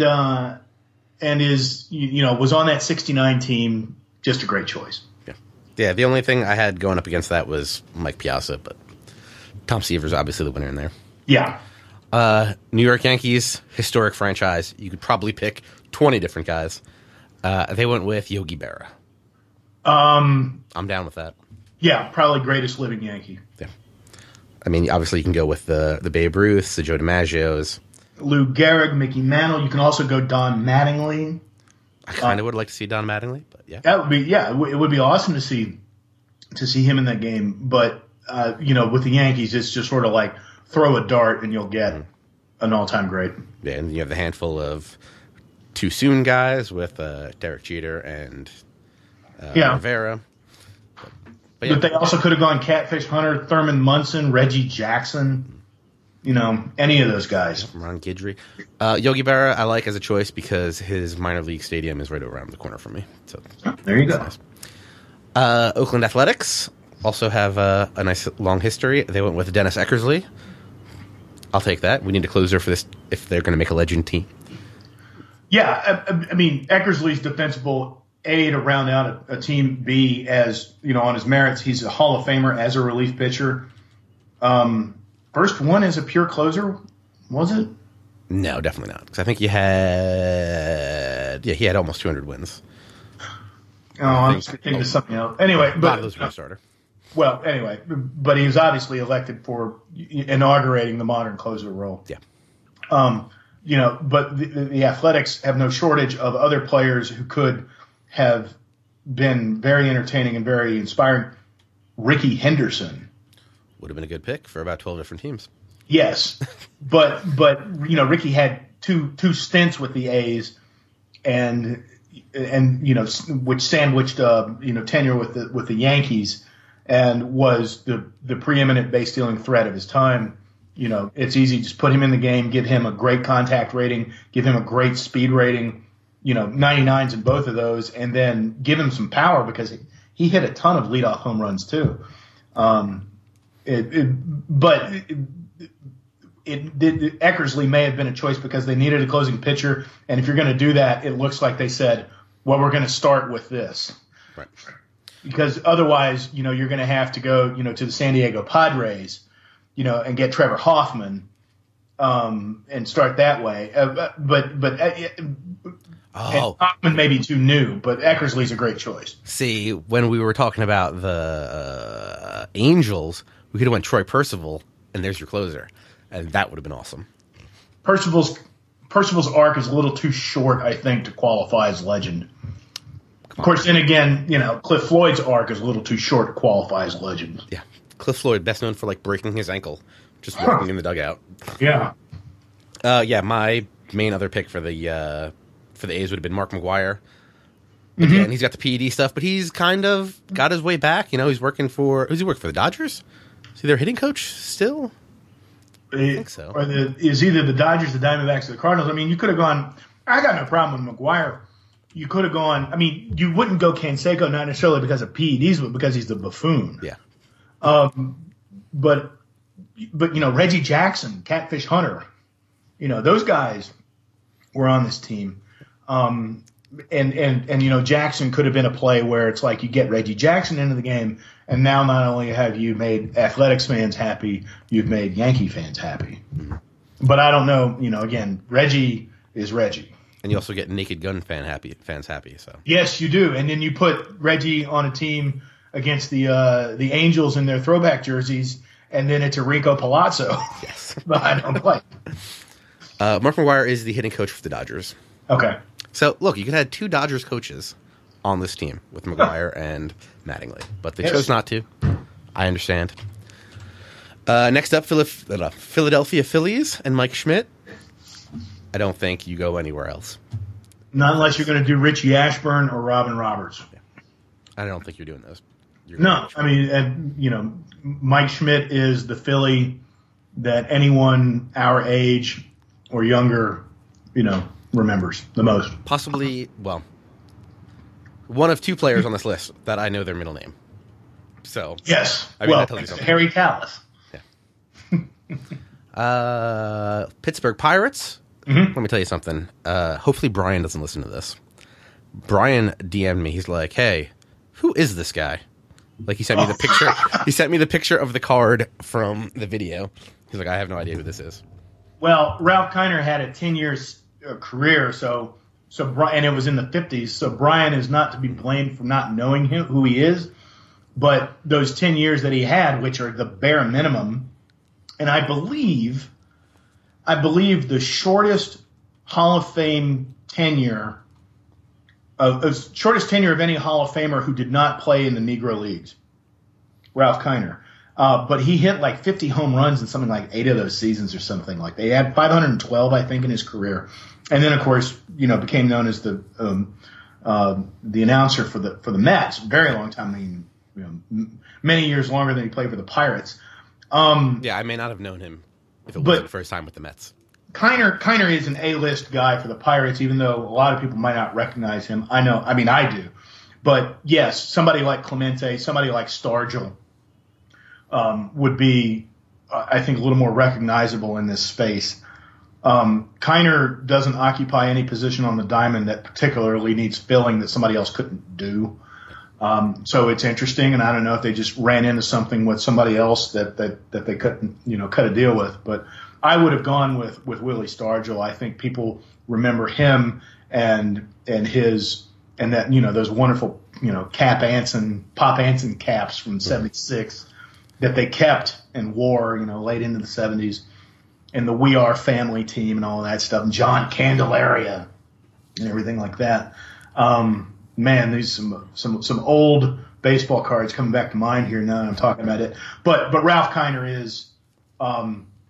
is was on that 69 team. Just a great choice. Yeah, the only thing I had going up against that was Mike Piazza, but Tom Seaver's obviously the winner in there. Yeah. New York Yankees, historic franchise. You could probably pick 20 different guys. They went with Yogi Berra. I'm down with that. Yeah, probably greatest living Yankee. Yeah. I mean, obviously you can go with the Babe Ruths, the Joe DiMaggios. Lou Gehrig, Mickey Mantle. You can also go Don Mattingly. I kind of would like to see Don Mattingly, but yeah. That would be it would be awesome to see him in that game. But with the Yankees, it's just sort of like throw a dart and you'll get an all-time great. Yeah, and you have the handful of too soon guys with Derek Jeter and Rivera. But they also could have gone Catfish Hunter, Thurman Munson, Reggie Jackson. Any of those guys. Ron Guidry. Yogi Berra I like as a choice because his minor league stadium is right around the corner from me. So there you go. Nice. Oakland Athletics also have a nice long history. They went with Dennis Eckersley. I'll take that. We need a closer for this if they're going to make a legend team. Yeah, I mean, Eckersley's defensible. A, to round out a team. B, as on his merits, he's a Hall of Famer as a relief pitcher. First one as a pure closer, was it? No, definitely not. Because I think he had almost 200 wins. Oh, I'm just thinking of something else. Anyway, a lot of those were a starter. Well, anyway, but he was obviously elected for inaugurating the modern closer role. Yeah. But the Athletics have no shortage of other players who could have been very entertaining and very inspiring. Rickey Henderson would have been a good pick for about 12 different teams. Yes, but Rickey had two stints with the A's, and which sandwiched tenure with the Yankees, and was the preeminent base stealing threat of his time. It's easy, just put him in the game, give him a great contact rating, give him a great speed rating, 99s in both of those, and then give him some power because he hit a ton of leadoff home runs too. Eckersley may have been a choice because they needed a closing pitcher, and if you're going to do that, it looks like they said, well, we're going to start with this. Right. Because otherwise, you're going to have to go, to the San Diego Padres, and get Trevor Hoffman, and start that way. Hoffman may be too new, but Eckersley's a great choice. See, when we were talking about the Angels, we could have went Troy Percival, and there's your closer, and that would have been awesome. Percival's arc is a little too short, I think, to qualify as legend. Of course, then again, Cliff Floyd's arc is a little too short to qualify as legend. Yeah, Cliff Floyd, best known for breaking his ankle, just walking in the dugout. Yeah. My main other pick for the A's would have been Mark McGwire. Again, he's got the PED stuff, but he's kind of got his way back. He's working for who's he working for? The Dodgers? Is he their hitting coach still? I think so. Or is either the Dodgers, the Diamondbacks, or the Cardinals. I mean, you could have gone. I got no problem with McGwire. You could have gone. I mean, you wouldn't go Canseco not necessarily because of PEDs, but because he's the buffoon. Yeah. But Reggie Jackson, Catfish Hunter, those guys were on this team. And Jackson could have been a play where it's like you get Reggie Jackson into the game, and now not only have you made Athletics fans happy, you've made Yankee fans happy. But I don't know, again, Reggie is Reggie. And you also get Naked Gun fans happy. So yes, you do. And then you put Reggie on a team against the Angels in their throwback jerseys, and then it's a Rico Palazzo. Yes. behind home plate. Mark McGwire is the hitting coach for the Dodgers. Okay. So, look, you could have two Dodgers coaches on this team with McGwire and Mattingly, but they chose not to. I understand. Next up, Philadelphia Phillies and Mike Schmidt. I don't think you go anywhere else. Not unless you're going to do Richie Ashburn or Robin Roberts. Yeah. I don't think you're doing those. No, I mean, Mike Schmidt is the Philly that anyone our age or younger, remembers the most. Possibly, one of two players on this list that I know their middle name. So yes, that tells you something. Harry Kalas. Yeah. Pittsburgh Pirates. Let me tell you something. Hopefully Brian doesn't listen to this. Brian DM'd me. He's like, "Hey, who is this guy?" Like he sent me the picture. He sent me the picture of the card from the video. He's like, "I have no idea who this is." Well, Ralph Kiner had a 10-year career, so Brian, and it was in the 50s. So Brian is not to be blamed for not knowing who he is, but those 10 years that he had, which are the bare minimum and I believe the shortest Hall of Fame tenure, shortest tenure of any Hall of Famer who did not play in the Negro Leagues, Ralph Kiner. But he hit like 50 home runs in something like 8 of those seasons or something. Like they had 512, I think, in his career. And then, of course, became known as the announcer for the Mets. Very long time. I mean, many years longer than he played for the Pirates. I may not have known him if it wasn't the first time with the Mets. Kiner is an A-list guy for the Pirates, even though a lot of people might not recognize him. I know. I mean, I do. But yes, somebody like Clemente, somebody like Stargell would be, I think, a little more recognizable in this space. Kiner doesn't occupy any position on the diamond that particularly needs filling that somebody else couldn't do. So it's interesting, and I don't know if they just ran into something with somebody else that they couldn't, cut a deal with. But I would have gone with Willie Stargell. I think people remember him and those wonderful, Pop Anson caps from '76 that they kept and wore, late into the '70s. And the We Are Family team and all of that stuff, and John Candelaria and everything like that. Man, these some old baseball cards coming back to mind here now that I'm talking about it. But Ralph Kiner is, I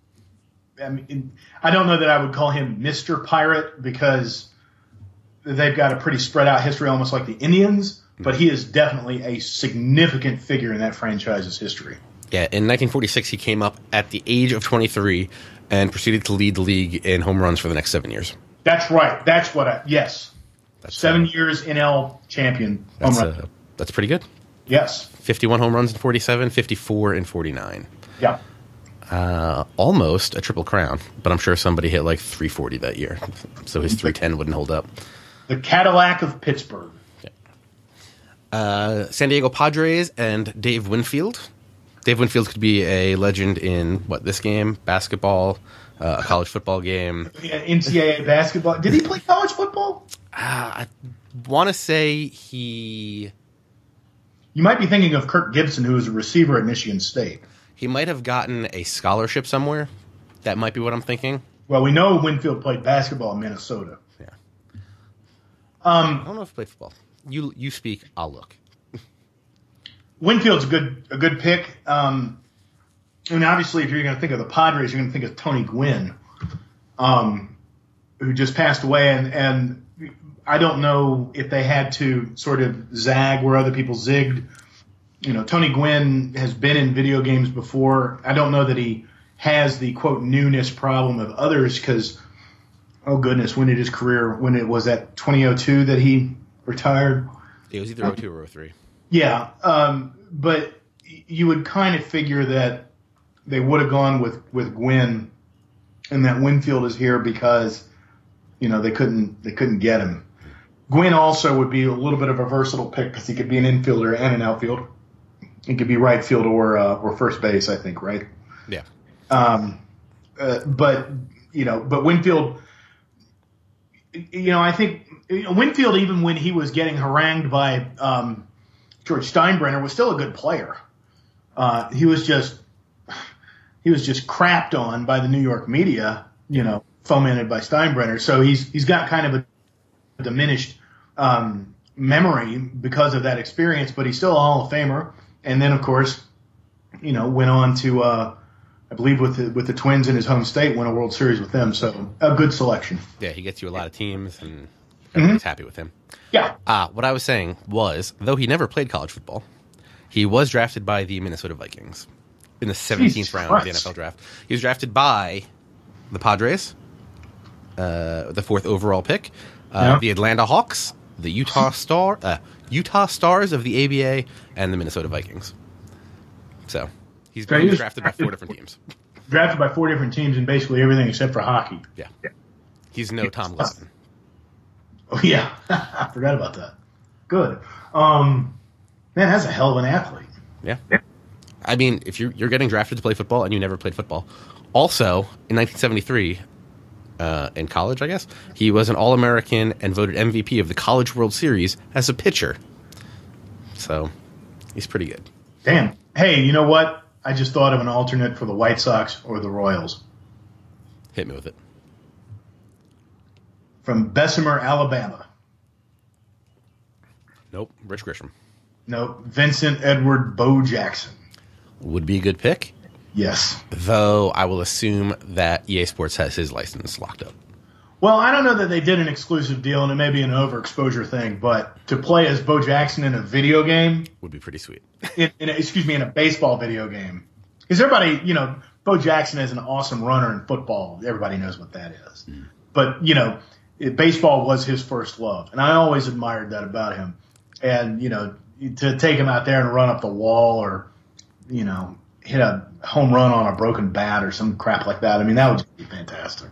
don't know that I would call him Mr. Pirate because they've got a pretty spread out history, almost like the Indians. But he is definitely a significant figure in that franchise's history. Yeah, in 1946, he came up at the age of 23 and proceeded to lead the league in home runs for the next 7 years. That's right. That's what yes. That's 7 years NL champion. That's pretty good. Yes. 51 home runs in 47, 54 in 49. Yeah. Almost a triple crown, but I'm sure somebody hit like 340 that year, so his 310 wouldn't hold up. The Cadillac of Pittsburgh. Yeah. San Diego Padres and Dave Winfield. Dave Winfield could be a legend in, this game? Basketball, a college football game. NCAA basketball. Did he play college football? I want to say he... You might be thinking of Kirk Gibson, who was a receiver at Michigan State. He might have gotten a scholarship somewhere. That might be what I'm thinking. Well, we know Winfield played basketball in Minnesota. Yeah. I don't know if he played football. You speak, I'll look. Winfield's a good pick. Obviously, if you're going to think of the Padres, you're going to think of Tony Gwynn, who just passed away. And I don't know if they had to sort of zag where other people zigged. Tony Gwynn has been in video games before. I don't know that he has the, quote, newness problem of others because, oh, goodness, when it was that 2002 that he retired? It was either 02 or 03. Yeah, but you would kind of figure that they would have gone with Gwynn, and that Winfield is here because they couldn't get him. Gwynn also would be a little bit of a versatile pick because he could be an infielder and an outfield. He could be right field or first base, I think, right? Yeah. But Winfield, I think Winfield, even when he was getting harangued by George Steinbrenner, was still a good player. He was just crapped on by the New York media, fomented by Steinbrenner. So he's got kind of a diminished memory because of that experience, but he's still a Hall of Famer. And then, of course, went on to, I believe, with the Twins in his home state, won a World Series with them. So a good selection. Yeah, he gets you a lot of teams, and everybody's happy with him. Yeah. What I was saying was, though he never played college football, he was drafted by the Minnesota Vikings in the 17th round of the NFL draft. He was drafted by the Padres, the 4th overall pick, the Atlanta Hawks, the Utah Stars of the ABA, and the Minnesota Vikings. So he's been drafted by 4 different teams. Drafted by 4 different teams in basically everything except for hockey. Yeah. He's no Tom Glavine. Oh, yeah. I forgot about that. Good. Man, that's a hell of an athlete. Yeah. I mean, if you're getting drafted to play football and you never played football. Also, in 1973, in college, I guess, he was an All-American and voted MVP of the College World Series as a pitcher. So, he's pretty good. Damn. Hey, you know what? I just thought of an alternate for the White Sox or the Royals. Hit me with it. From Bessemer, Alabama. Nope. Rich Grisham. No, Vincent Edward Bo Jackson. Would be a good pick. Yes. Though I will assume that EA Sports has his license locked up. Well, I don't know that they did an exclusive deal, and it may be an overexposure thing, but to play as Bo Jackson in a video game would be pretty sweet. in a baseball video game. Because everybody, Bo Jackson is an awesome runner in football. Everybody knows what that is. Mm. But, baseball was his first love, and I always admired that about him. And, to take him out there and run up the wall or, hit a home run on a broken bat or some crap like that, I mean, that would just be fantastic.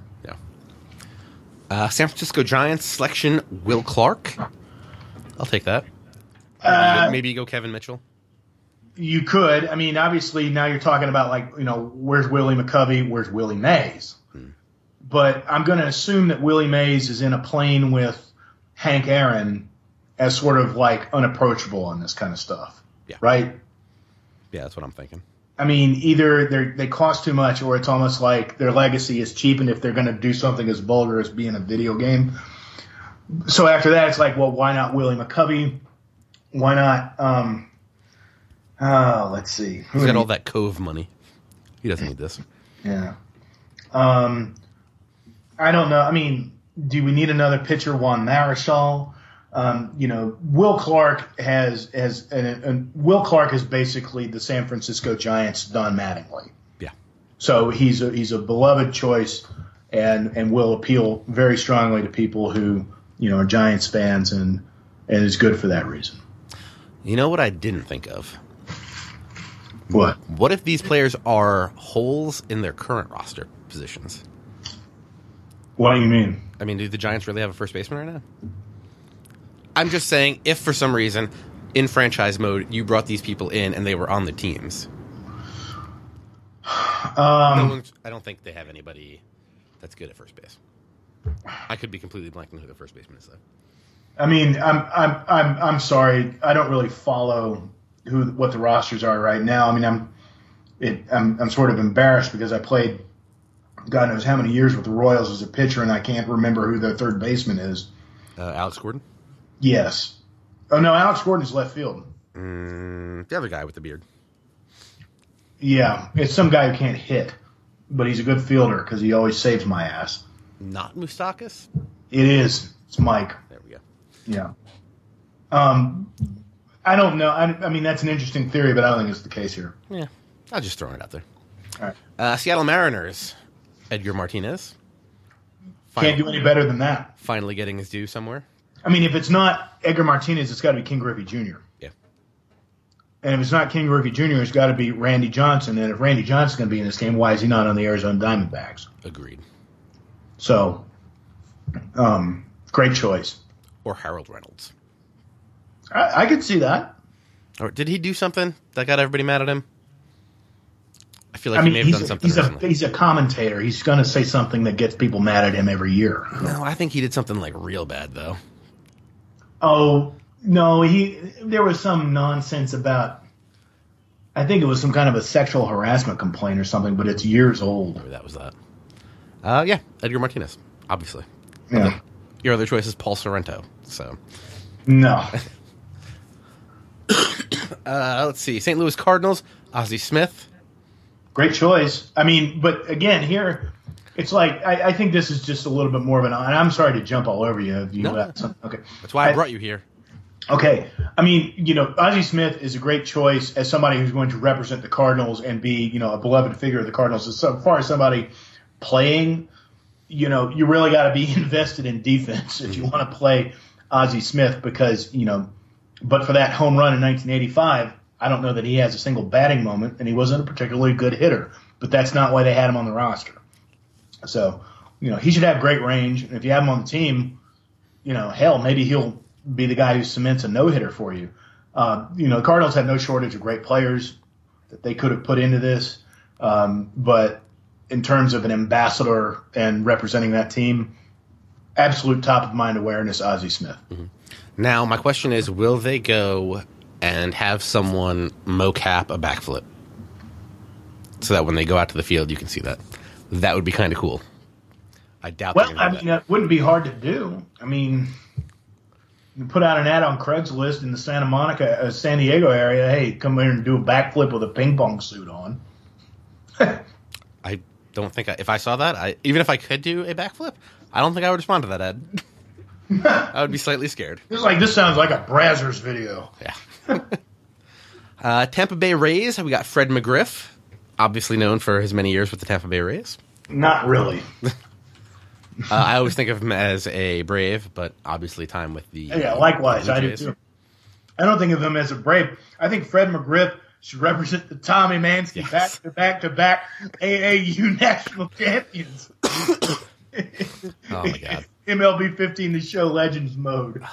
San Francisco Giants selection, Will Clark. I'll take that. Maybe you go Kevin Mitchell. You could. I mean, obviously now you're talking about where's Willie McCovey, where's Willie Mays. But I'm going to assume that Willie Mays is in a plane with Hank Aaron as sort of unapproachable on this kind of stuff. Yeah. Right? Yeah, that's what I'm thinking. I mean, either they cost too much or it's almost like their legacy is cheapened if they're going to do something as vulgar as being a video game. So after that, it's like, well, why not Willie McCovey? Why not? Let's see. He's got all that Cove money. He doesn't need this. Yeah. I don't know. I mean, do we need another pitcher, Juan Marichal? Will Clark Will Clark is basically the San Francisco Giants' Don Mattingly. Yeah. So he's a beloved choice and will appeal very strongly to people who, are Giants fans and is good for that reason. You know what I didn't think of? What? What if these players are holes in their current roster positions? What do you mean? I mean, do the Giants really have a first baseman right now? I'm just saying, if for some reason, in franchise mode, you brought these people in and they were on the teams. I don't think they have anybody that's good at first base. I could be completely blanking who the first baseman is, though. I mean, I'm sorry, I don't really follow what the rosters are right now. I mean, I'm sort of embarrassed because I played God knows how many years with the Royals as a pitcher, and I can't remember who their third baseman is. Alex Gordon? Yes. Oh, no, Alex Gordon is left field. The other guy with the beard. Yeah, it's some guy who can't hit, but he's a good fielder because he always saves my ass. Not Moustakas? It is. It's Mike. There we go. Yeah. I don't know. I mean, that's an interesting theory, but I don't think it's the case here. Yeah. I'll just throw it out there. All right. Seattle Mariners. Edgar Martinez. Can't do any better than that. Finally getting his due somewhere. I mean, if it's not Edgar Martinez, it's got to be King Griffey Jr. Yeah. And if it's not King Griffey Jr., it's got to be Randy Johnson. And if Randy Johnson's going to be in this game, why is he not on the Arizona Diamondbacks? Agreed. So, great choice. Or Harold Reynolds. I could see that. Or did he do something that got everybody mad at him? I feel like he may have done something recently. He's a commentator. He's going to say something that gets people mad at him every year. No, I think he did something real bad, though. Oh, no, there was some nonsense about, I think it was some kind of a sexual harassment complaint or something, but it's years old. Maybe that was that. Yeah, Edgar Martinez, obviously. Yeah. Your other choice is Paul Sorrento, so. No. Let's see. St. Louis Cardinals, Ozzie Smith. Great choice. I mean, but again, here, it's like, I think this is just a little bit more of and I'm sorry to jump all over you. Okay. That's why I brought you here. Okay. I mean, Ozzie Smith is a great choice as somebody who's going to represent the Cardinals and be, a beloved figure of the Cardinals. As far as somebody playing, you really got to be invested in defense if you want to play Ozzie Smith because, but for that home run in 1985, I don't know that he has a single batting moment, and he wasn't a particularly good hitter. But that's not why they had him on the roster. So, he should have great range. And if you have him on the team, hell, maybe he'll be the guy who cements a no-hitter for you. The Cardinals have no shortage of great players that they could have put into this. But in terms of an ambassador and representing that team, absolute top-of-mind awareness, Ozzie Smith. Mm-hmm. Now, my question is, will they go and have someone mocap a backflip? so that when they go out to the field, you can see that. That would be kind of cool. I doubt. Well, that wouldn't be hard to do. I mean, you put out an ad on Craigslist in the Santa Monica, San Diego area. Hey, come here and do a backflip with a ping pong suit on. I don't think if I saw that, even if I could do a backflip, I don't think I would respond to that ad. I would be slightly scared. This sounds like a Brazzers video. Yeah. Tampa Bay Rays. We got Fred McGriff, obviously known for his many years with the Tampa Bay Rays. Not really. I always think of him as a Brave, but obviously time with the likewise, I do too. I don't think of him as a Brave. I think Fred McGriff should represent the Tommy Mansky back-to-back AAU national champions. Oh my God. MLB 15 to show legends mode.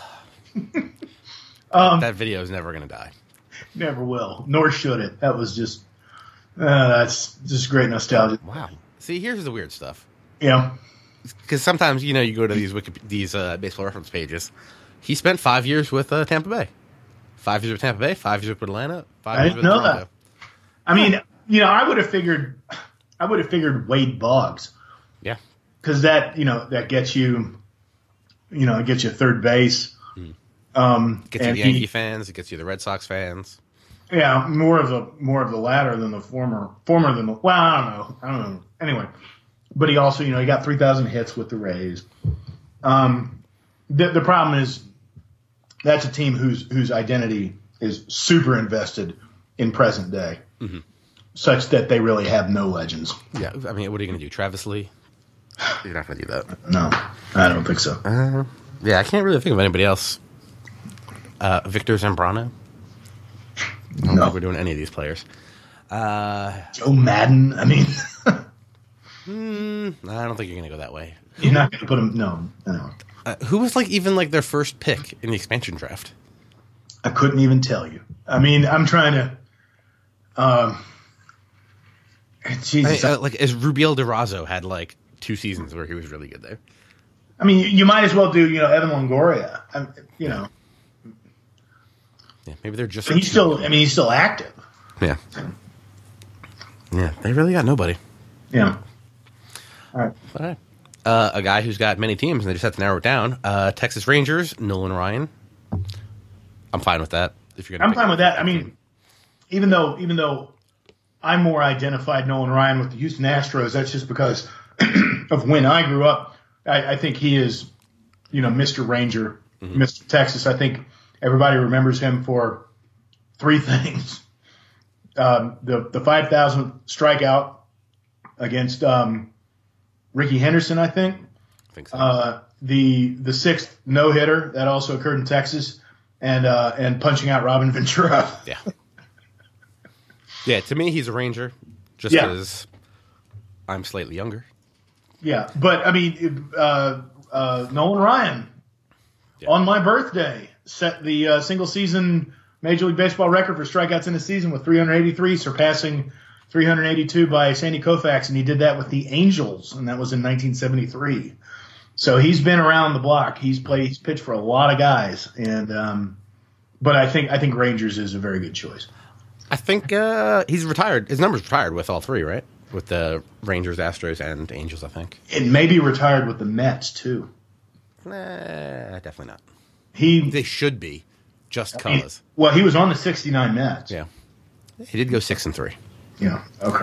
That video is never going to die. Never will, nor should it. That was just that's just great nostalgia. Wow. See, here's the weird stuff. Yeah. Because sometimes, you go to these baseball reference pages. He spent 5 years with Tampa Bay. 5 years with Tampa Bay, 5 years with Atlanta, 5 years with Toronto. That. I mean, I would have figured Wade Boggs. Yeah. Because that gets you, it gets you third base. Gets you the Yankee fans. It gets you the Red Sox fans. Yeah, more of the latter than the former than the. Well, I don't know. Anyway, but he also, he got 3,000 hits with the Rays. The problem is that's a team whose identity is super invested in present day, such that they really have no legends. Yeah, I mean, what are you going to do, Travis Lee? You're not going to do that. No, I don't think so. Yeah, I can't really think of anybody else. Victor Zambrano. I don't think we're doing any of these players. Joe Madden. I mean, I don't think you're going to go that way. You're not going to put him. No. Who was even their first pick in the expansion draft? I couldn't even tell you. I mean, I'm trying to. Jesus, as Rubiel DeRozo had 2 seasons where he was really good there. I mean, you might as well do Evan Longoria. Yeah, maybe they're just. But he's still active. Yeah. Yeah, they really got nobody. Yeah. All right. All right. A guy who's got many teams, and they just have to narrow it down. Texas Rangers, Nolan Ryan. I'm fine with that. I'm fine with that. I mean, even though I'm more identified Nolan Ryan with the Houston Astros, that's just because of when I grew up. I think he is, Mr. Ranger, Mr. Texas. I think everybody remembers him for 3 things: the 5,000th strikeout against Ricky Henderson, I think. I think so. The 6th no hitter that also occurred in Texas, and punching out Robin Ventura. Yeah. Yeah, to me, he's a Ranger, just because I'm slightly younger. Yeah, but I mean, Nolan Ryan on my birthday set the single season Major League Baseball record for strikeouts in a season with 383, surpassing 382 by Sandy Koufax, and he did that with the Angels, and that was in 1973. So he's been around the block. He's pitched for a lot of guys, and but I think Rangers is a very good choice. I think he's retired. His number's retired with all 3, right? With the Rangers, Astros, and Angels, I think. It may be retired with the Mets, too. Definitely not. They should be, just cause. Well, he was on the 69 Mets. Yeah. He did go 6-3. Yeah, okay.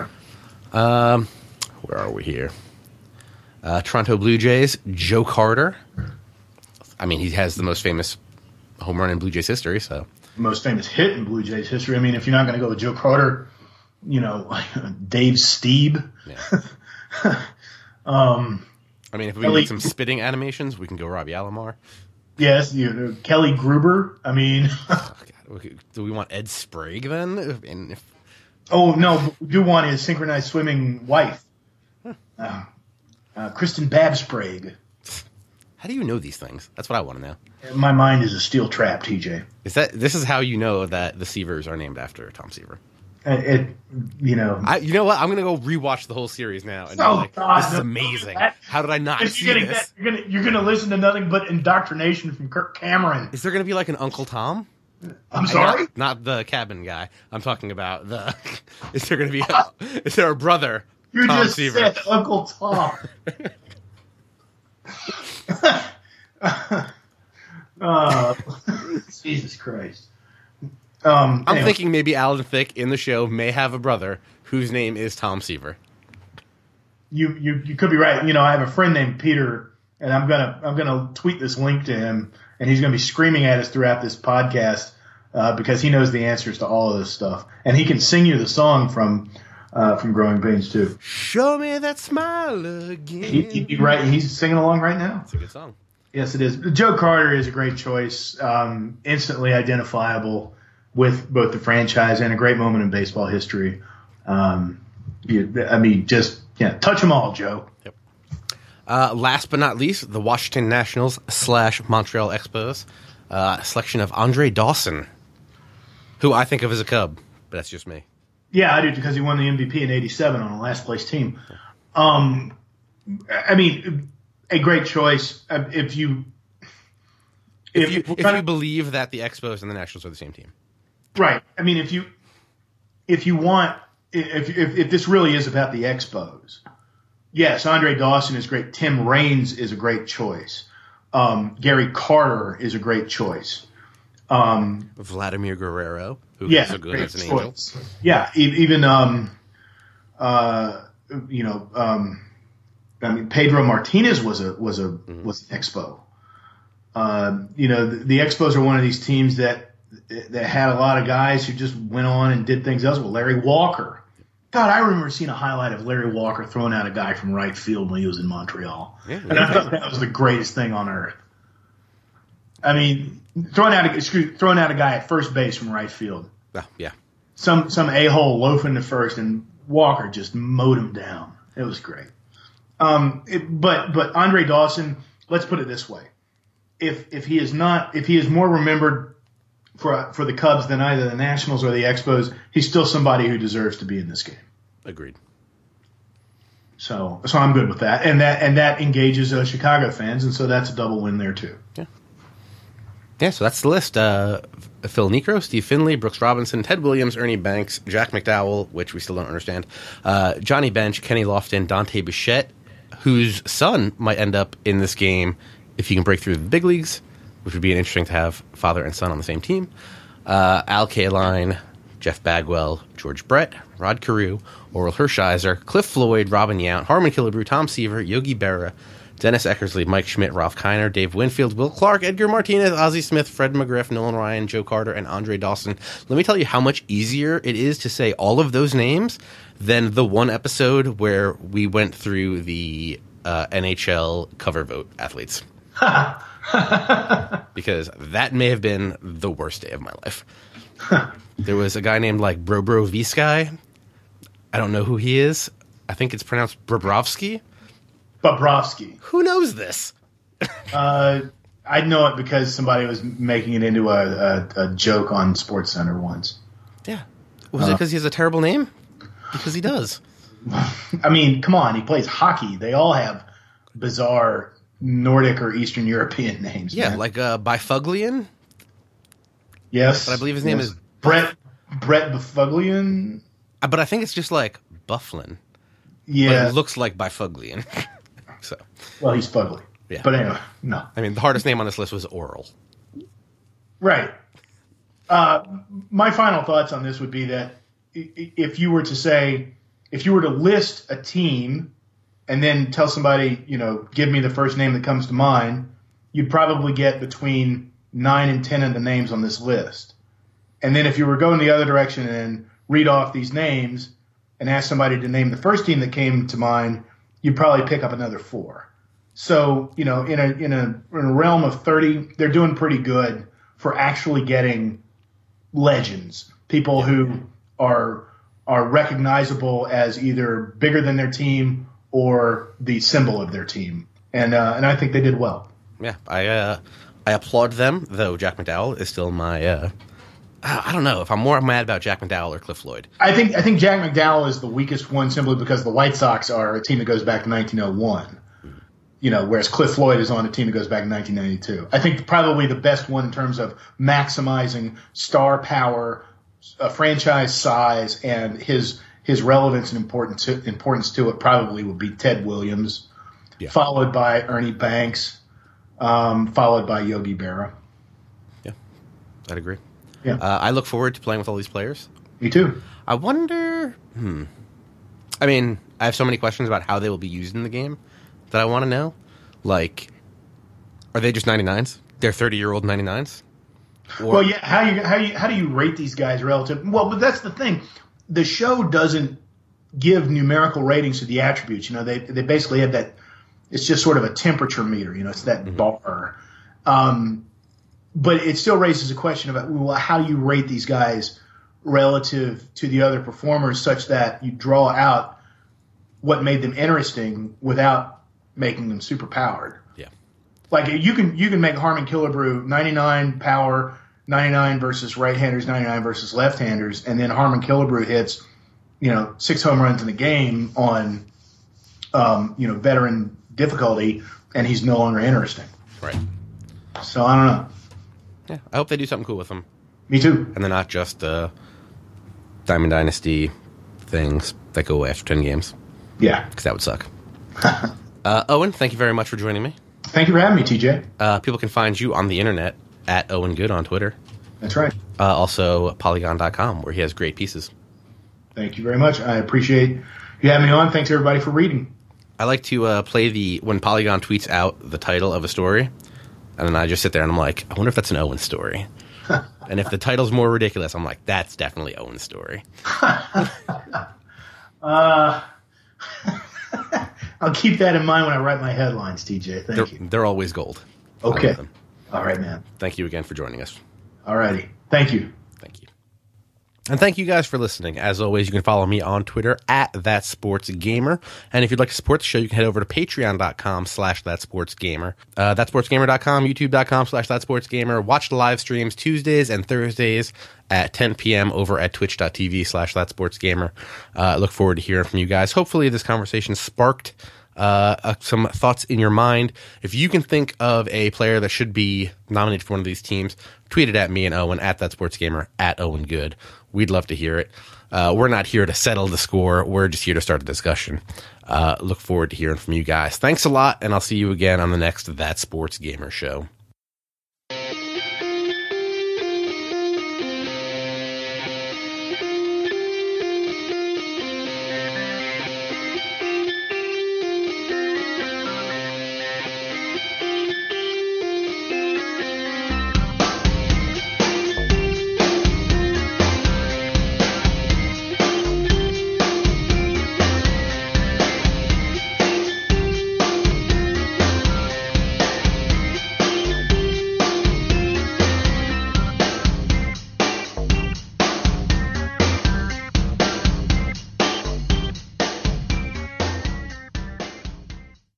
Where are we here? Toronto Blue Jays, Joe Carter. I mean, he has the most famous home run in Blue Jays history, so. Most famous hit in Blue Jays history. I mean, if you're not going to go with Joe Carter, Dave Stieb. Yeah. I mean, if we need some spitting animations, we can go Robbie Alomar. Yes, Kelly Gruber. I mean, do we want Ed Sprague then? Oh no, we do want his synchronized swimming wife, Kristen Babsprague. How do you know these things? That's what I want to know. My mind is a steel trap, TJ. This is how you know that the Seavers are named after Tom Seaver? You know what? I'm gonna go rewatch the whole series now and this is amazing. How did I not see this? You're gonna listen to nothing but indoctrination from Kirk Cameron. Is there gonna be an Uncle Tom? I'm sorry? Not the cabin guy. I'm talking about the. Is there a brother? You Tom just Seaver? said Uncle Tom. Jesus Christ. I'm Anyway. thinking maybe Alan Thicke in the show may have a brother whose name is Tom Seaver. You could be right. I have a friend named Peter, and I'm gonna tweet this link to him, and he's gonna be screaming at us throughout this podcast because he knows the answers to all of this stuff, and he can sing you the song from Growing Pains too. Show me that smile again. He'd be right. He's singing along right now. It's a good song. Yes, it is. Joe Carter is a great choice. Instantly identifiable with both the franchise and a great moment in baseball history. Touch them all, Joe. Yep. Last but not least, the Washington Nationals / Montreal Expos selection of Andre Dawson, who I think of as a Cub, but that's just me. Yeah, I do, because he won the MVP in '87 on a last place team. A great choice. If you believe that the Expos and the Nationals are the same team, right? I mean, if this really is about the Expos, yes, Andre Dawson is great. Tim Raines is a great choice. Gary Carter is a great choice. Vladimir Guerrero, who is so good as an Angel. Yeah, even Pedro Martinez was an Expo. The Expos are one of these teams that had a lot of guys who just went on and did things else. Well, Larry Walker. God, I remember seeing a highlight of Larry Walker throwing out a guy from right field when he was in Montreal. Yeah, and I thought that was the greatest thing on earth. I mean, throwing out a guy at first base from right field. Oh, yeah. Some a-hole loafing to first, and Walker just mowed him down. It was great. But Andre Dawson, let's put it this way: if he is more remembered for the Cubs than either the Nationals or the Expos, he's still somebody who deserves to be in this game. Agreed. So I'm good with that, and that engages Chicago fans, and so that's a double win there too. Yeah. Yeah, so that's the list. Phil Niekro, Steve Finley, Brooks Robinson, Ted Williams, Ernie Banks, Jack McDowell, which we still don't understand, Johnny Bench, Kenny Lofton, Dante Bichette, whose son might end up in this game if he can break through the big leagues, which would be interesting to have father and son on the same team. Al Kaline, Jeff Bagwell, George Brett, Rod Carew, Oral Hershiser, Cliff Floyd, Robin Yount, Harmon Killebrew, Tom Seaver, Yogi Berra, Dennis Eckersley, Mike Schmidt, Ralph Kiner, Dave Winfield, Will Clark, Edgar Martinez, Ozzie Smith, Fred McGriff, Nolan Ryan, Joe Carter, and Andre Dawson. Let me tell you how much easier it is to say all of those names than the one episode where we went through the NHL cover vote athletes. Because that may have been the worst day of my life. There was a guy named like Bro Visky. I don't know who he is. I think it's pronounced Bobrovsky. Bobrovsky. Who knows this? I know it because somebody was making it into a joke on SportsCenter once. Yeah. Was it because he has a terrible name? Because he does. I mean, come on. He plays hockey. They all have bizarre Nordic or Eastern European names. Yeah, man. like Bifuglian. Yes. But I believe his name is Brett Bifuglian. But I think it's just like Bufflin. Yeah. But it looks like Bifuglian. So. Well, he's fugly. Yeah. But anyway, no. I mean, the hardest name on this list was Oral. Right. My final thoughts on this would be that if you were to list a team and then tell somebody, give me the first name that comes to mind, you'd probably get between 9 and 10 of the names on this list. And then if you were going the other direction and read off these names and ask somebody to name the first team that came to mind, you'd probably pick up another 4. So, in a realm of 30, they're doing pretty good for actually getting legends, people who are recognizable as either bigger than their team or the symbol of their team. And I think they did well. Yeah, I applaud them, though Jack McDowell is still my I don't know if I'm more mad about Jack McDowell or Cliff Floyd. I think Jack McDowell is the weakest one simply because the White Sox are a team that goes back to 1901. whereas Cliff Floyd is on a team that goes back in 1992. I think probably the best one in terms of maximizing star power, franchise size, and his relevance and importance to it probably would be Ted Williams, followed by Ernie Banks, followed by Yogi Berra. Yeah, I'd agree. Yeah, I look forward to playing with all these players. Me too. I wonder. I mean, I have so many questions about how they will be used in the game that I want to know. Like, are they just 99s? They're 30-year-old 99s? Well, yeah. How do you rate these guys relative? Well, but that's the thing. The show doesn't give numerical ratings to the attributes. They basically have that. It's just sort of a temperature meter. It's that bar. But it still raises a question about, well, how do you rate these guys relative to the other performers, such that you draw out what made them interesting without making them super powered. Yeah. Like you can make Harmon Killebrew 99 power, 99 versus right-handers, 99 versus left-handers, and then Harmon Killebrew hits, 6 home runs in a game on, veteran difficulty, and he's no longer interesting. Right. So I don't know. Yeah, I hope they do something cool with them. Me too. And they're not just Diamond Dynasty things that go away after 10 games. Yeah. Because that would suck. Owen, thank you very much for joining me. Thank you for having me, TJ. People can find you on the internet at Owen Good on Twitter. That's right. Also, Polygon.com, where he has great pieces. Thank you very much. I appreciate you having me on. Thanks, everybody, for reading. I like to play when Polygon tweets out the title of a story, and then I just sit there and I'm like, I wonder if that's an Owen story. And if the title's more ridiculous, I'm like, that's definitely Owen's story. I'll keep that in mind when I write my headlines, TJ. Thank you. They're always gold. Okay. All right, man. Thank you again for joining us. All righty. Thank you. Thank you. And thank you guys for listening. As always, you can follow me on Twitter at ThatSportsGamer. And if you'd like to support the show, you can head over to patreon.com/ThatSportsGamer. ThatSportsGamer.com, YouTube.com/ThatSportsGamer. Watch the live streams Tuesdays and Thursdays at 10 p.m. over at twitch.tv/ThatSportsGamer. Look forward to hearing from you guys. Hopefully this conversation sparked some thoughts in your mind. If you can think of a player that should be nominated for one of these teams, tweet it at me and Owen at ThatSportsGamer at Owen Good. We'd love to hear it. We're not here to settle the score. We're just here to start a discussion. Look forward to hearing from you guys. Thanks a lot, and I'll see you again on the next That Sports Gamer show.